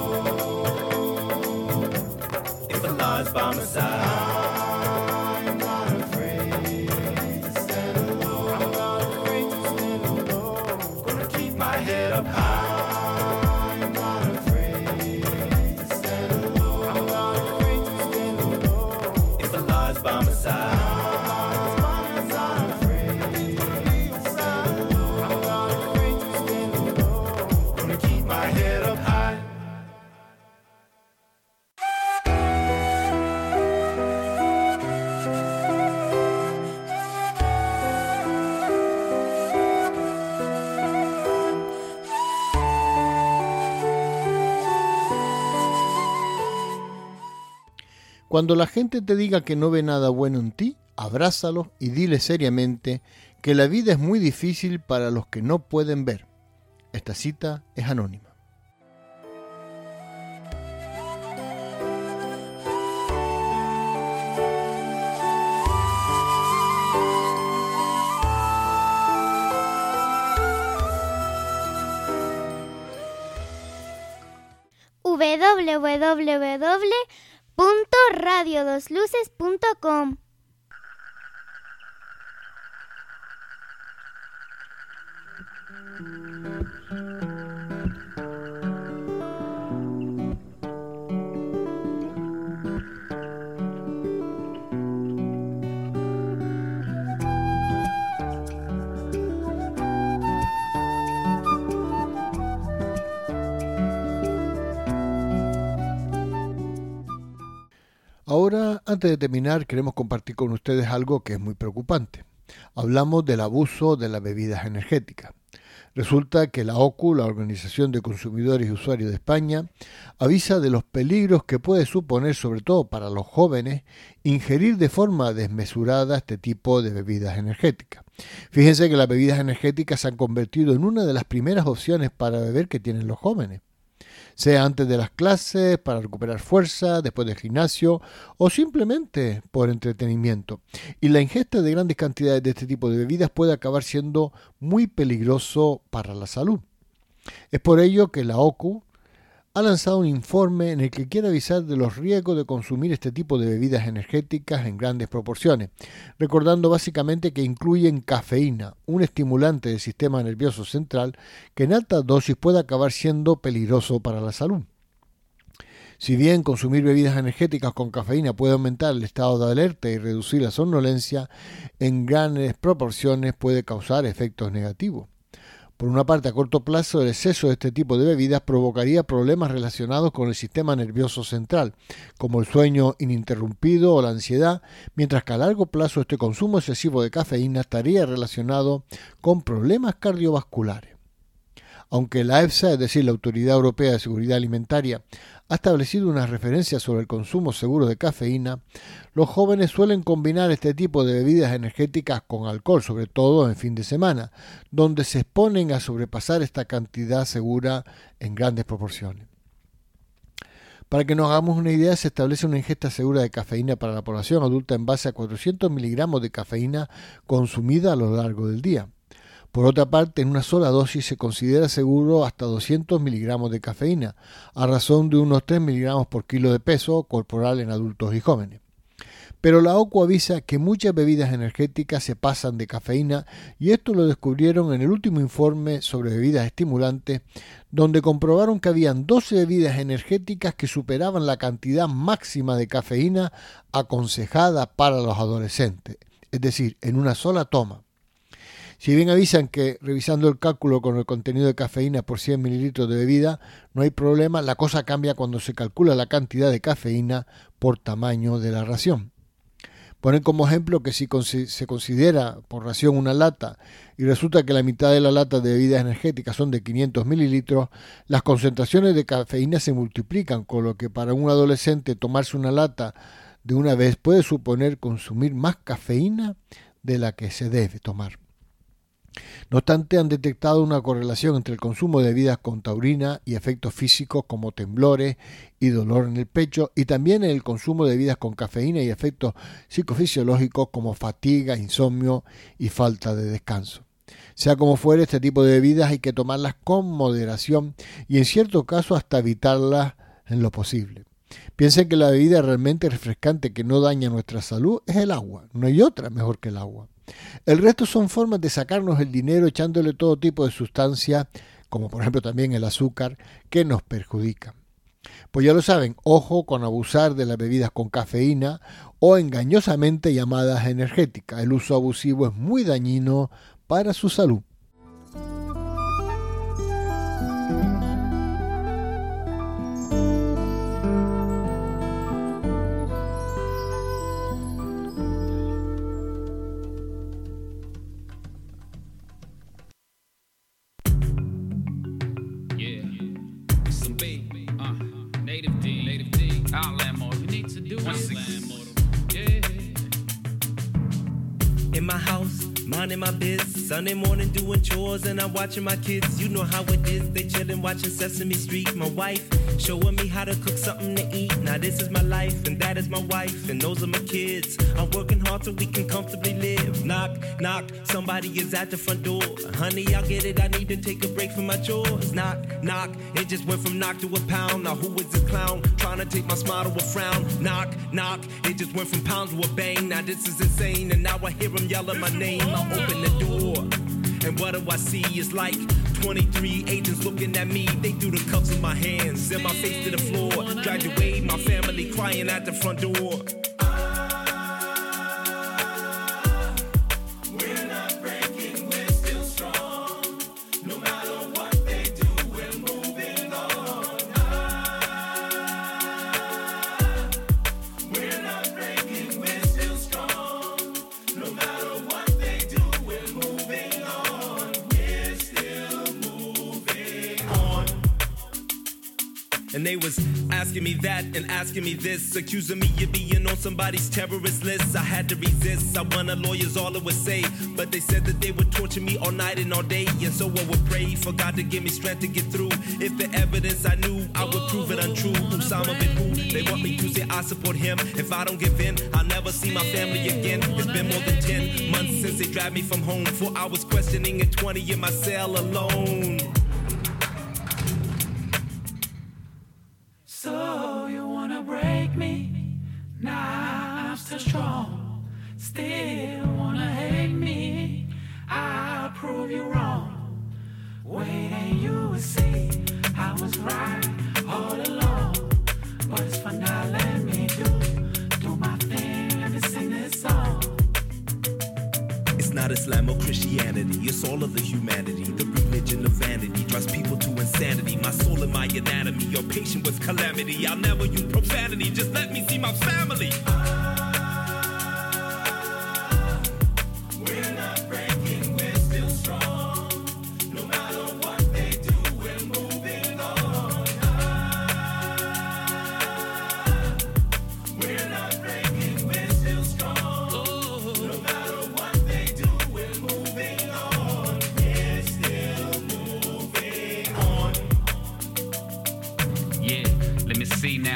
alone. If Allah is by my side, I am not afraid to stand alone. I'm not afraid to stand alone. Gonna keep my head up high. I'm not afraid to stand alone. I'm not afraid to stand alone. If Allah is by my side, I'm not afraid to stand alone. I'm not afraid to stand alone. Gonna keep my head up high. Cuando la gente te diga que no ve nada bueno en ti, abrázalo y dile seriamente que la vida es muy difícil para los que no pueden ver. Esta cita es anónima. www.radiodosluces.com. Ahora, antes de terminar, queremos compartir con ustedes algo que es muy preocupante. Hablamos del abuso de las bebidas energéticas. Resulta que la OCU, la Organización de Consumidores y Usuarios de España, avisa de los peligros que puede suponer, sobre todo para los jóvenes, ingerir de forma desmesurada este tipo de bebidas energéticas. Fíjense que las bebidas energéticas se han convertido en una de las primeras opciones para beber que tienen los jóvenes, sea antes de las clases, para recuperar fuerza, después del gimnasio o simplemente por entretenimiento. Y la ingesta de grandes cantidades de este tipo de bebidas puede acabar siendo muy peligroso para la salud. Es por ello que la OCU ha lanzado un informe en el que quiere avisar de los riesgos de consumir este tipo de bebidas energéticas en grandes proporciones, recordando básicamente que incluyen cafeína, un estimulante del sistema nervioso central que en alta dosis puede acabar siendo peligroso para la salud. Si bien consumir bebidas energéticas con cafeína puede aumentar el estado de alerta y reducir la somnolencia, en grandes proporciones puede causar efectos negativos. Por una parte, a corto plazo, el exceso de este tipo de bebidas provocaría problemas relacionados con el sistema nervioso central, como el sueño ininterrumpido o la ansiedad, mientras que a largo plazo este consumo excesivo de cafeína estaría relacionado con problemas cardiovasculares. Aunque la EFSA, es decir, la Autoridad Europea de Seguridad Alimentaria, ha establecido unas referencias sobre el consumo seguro de cafeína, los jóvenes suelen combinar este tipo de bebidas energéticas con alcohol, sobre todo en fin de semana, donde se exponen a sobrepasar esta cantidad segura en grandes proporciones. Para que nos hagamos una idea, se establece una ingesta segura de cafeína para la población adulta en base a 400 miligramos de cafeína consumida a lo largo del día. Por otra parte, en una sola dosis se considera seguro hasta 200 miligramos de cafeína, a razón de unos 3 miligramos por kilo de peso corporal en adultos y jóvenes. Pero la OCU avisa que muchas bebidas energéticas se pasan de cafeína y esto lo descubrieron en el último informe sobre bebidas estimulantes, donde comprobaron que habían 12 bebidas energéticas que superaban la cantidad máxima de cafeína aconsejada para los adolescentes, es decir, en una sola toma. Si bien avisan que revisando el cálculo con el contenido de cafeína por 100 mililitros de bebida no hay problema, la cosa cambia cuando se calcula la cantidad de cafeína por tamaño de la ración. Ponen como ejemplo que si se considera por ración una lata y resulta que la mitad de la lata de bebidas energéticas son de 500 mililitros, las concentraciones de cafeína se multiplican, con lo que para un adolescente tomarse una lata de una vez puede suponer consumir más cafeína de la que se debe tomar. No obstante, han detectado una correlación entre el consumo de bebidas con taurina y efectos físicos como temblores y dolor en el pecho, y también en el consumo de bebidas con cafeína y efectos psicofisiológicos como fatiga, insomnio y falta de descanso. Sea como fuere, este tipo de bebidas hay que tomarlas con moderación y en ciertos casos hasta evitarlas en lo posible. Piensen que la bebida realmente refrescante que no daña nuestra salud es el agua. No hay otra mejor que el agua. El resto son formas de sacarnos el dinero echándole todo tipo de sustancias, como por ejemplo también el azúcar, que nos perjudican. Pues ya lo saben, ojo con abusar de las bebidas con cafeína o engañosamente llamadas energéticas. El uso abusivo es muy dañino para su salud. In my house, minding my biz. Sunday morning doing chores and I'm watching my kids. You know how it is, they chillin' watching Sesame Street. My wife showing me how to cook something to eat. Now this is my life and that is my wife and those are my kids. I'm working hard so we can comfortably live. Knock, knock, somebody is at the front door. Honey, I'll get it, I need to take a break from my chores. Knock, knock, it just went from knock to a pound. Now who is this clown trying to take my smile to a frown? Knock, knock, it just went from pound to a bang. Now this is insane and now I hear him yelling my name. I open the door and what do I see? It's like 23 agents looking at me. They threw the cuffs in my hands, sent my face to the floor. Dragged away my family crying at the front door. And they was asking me that and asking me this, accusing me of being on somebody's terrorist list. I had to resist, I wanted lawyers, all I would say. But they said that they would torture me all night and all day. And so I would pray for God to give me strength to get through. If the evidence I knew, I would prove it untrue. Osama bin who? They want me to say I support him. If I don't give in, I'll never see my family again. It's been more than 10 months since they dragged me from home. 4 hours questioning and 20 in my cell alone. So you wanna break me? Nah, I'm still strong. Still wanna hate me? I'll prove you wrong. Wait and you will see I was right all along. But it's fun now, let me do my thing. Let me sing this song. It's not Islam or Christianity, it's all of the humanity. The religion of vanity drives people to insanity. My soul and my anatomy, you're patient with calamity. I'll never use profanity, just let me see my family. We're not breaking, we're still strong. No matter what they do,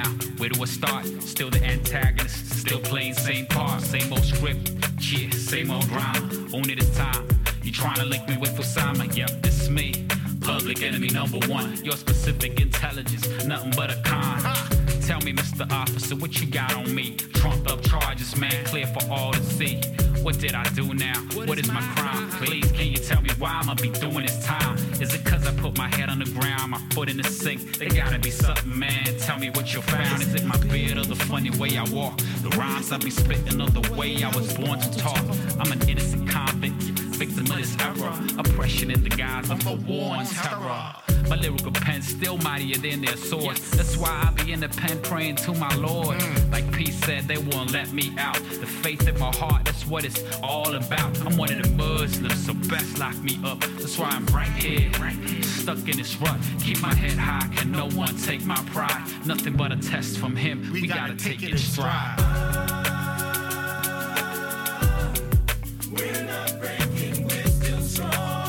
where do I start? Still the antagonist, still playing same part, same old script, yeah, same old drama. Only this time, you tryna link me with Osama? Yep, this is me. Public enemy number one. Your specific intelligence, nothing but a con. Tell me, Mr. Officer, what you got on me? Trumped up charges, man, clear for all to see. What did I do now? What is my crime? Please, can you tell me why I'ma be doing this time? Is it cause I put my head on the ground, my foot in the sink? There gotta be something, man. Tell me what you found. Is it my beard or the funny way I walk? The rhymes I be spitting or the way I was born to talk? I'm an innocent convict, victim of this error. Oppression in the guise of a war on terror. My lyrical pen still mightier than their swords. That's why I be in the pen praying to my Lord. Like P said, they won't let me out. The faith in my heart, that's what it's all about. I'm one of the Muslims, so best lock me up. That's why I'm right here, stuck in this rut. Keep my head high, can no one take my pride? Nothing but a test from him, we gotta take it in stride. We're not breaking, we're still strong.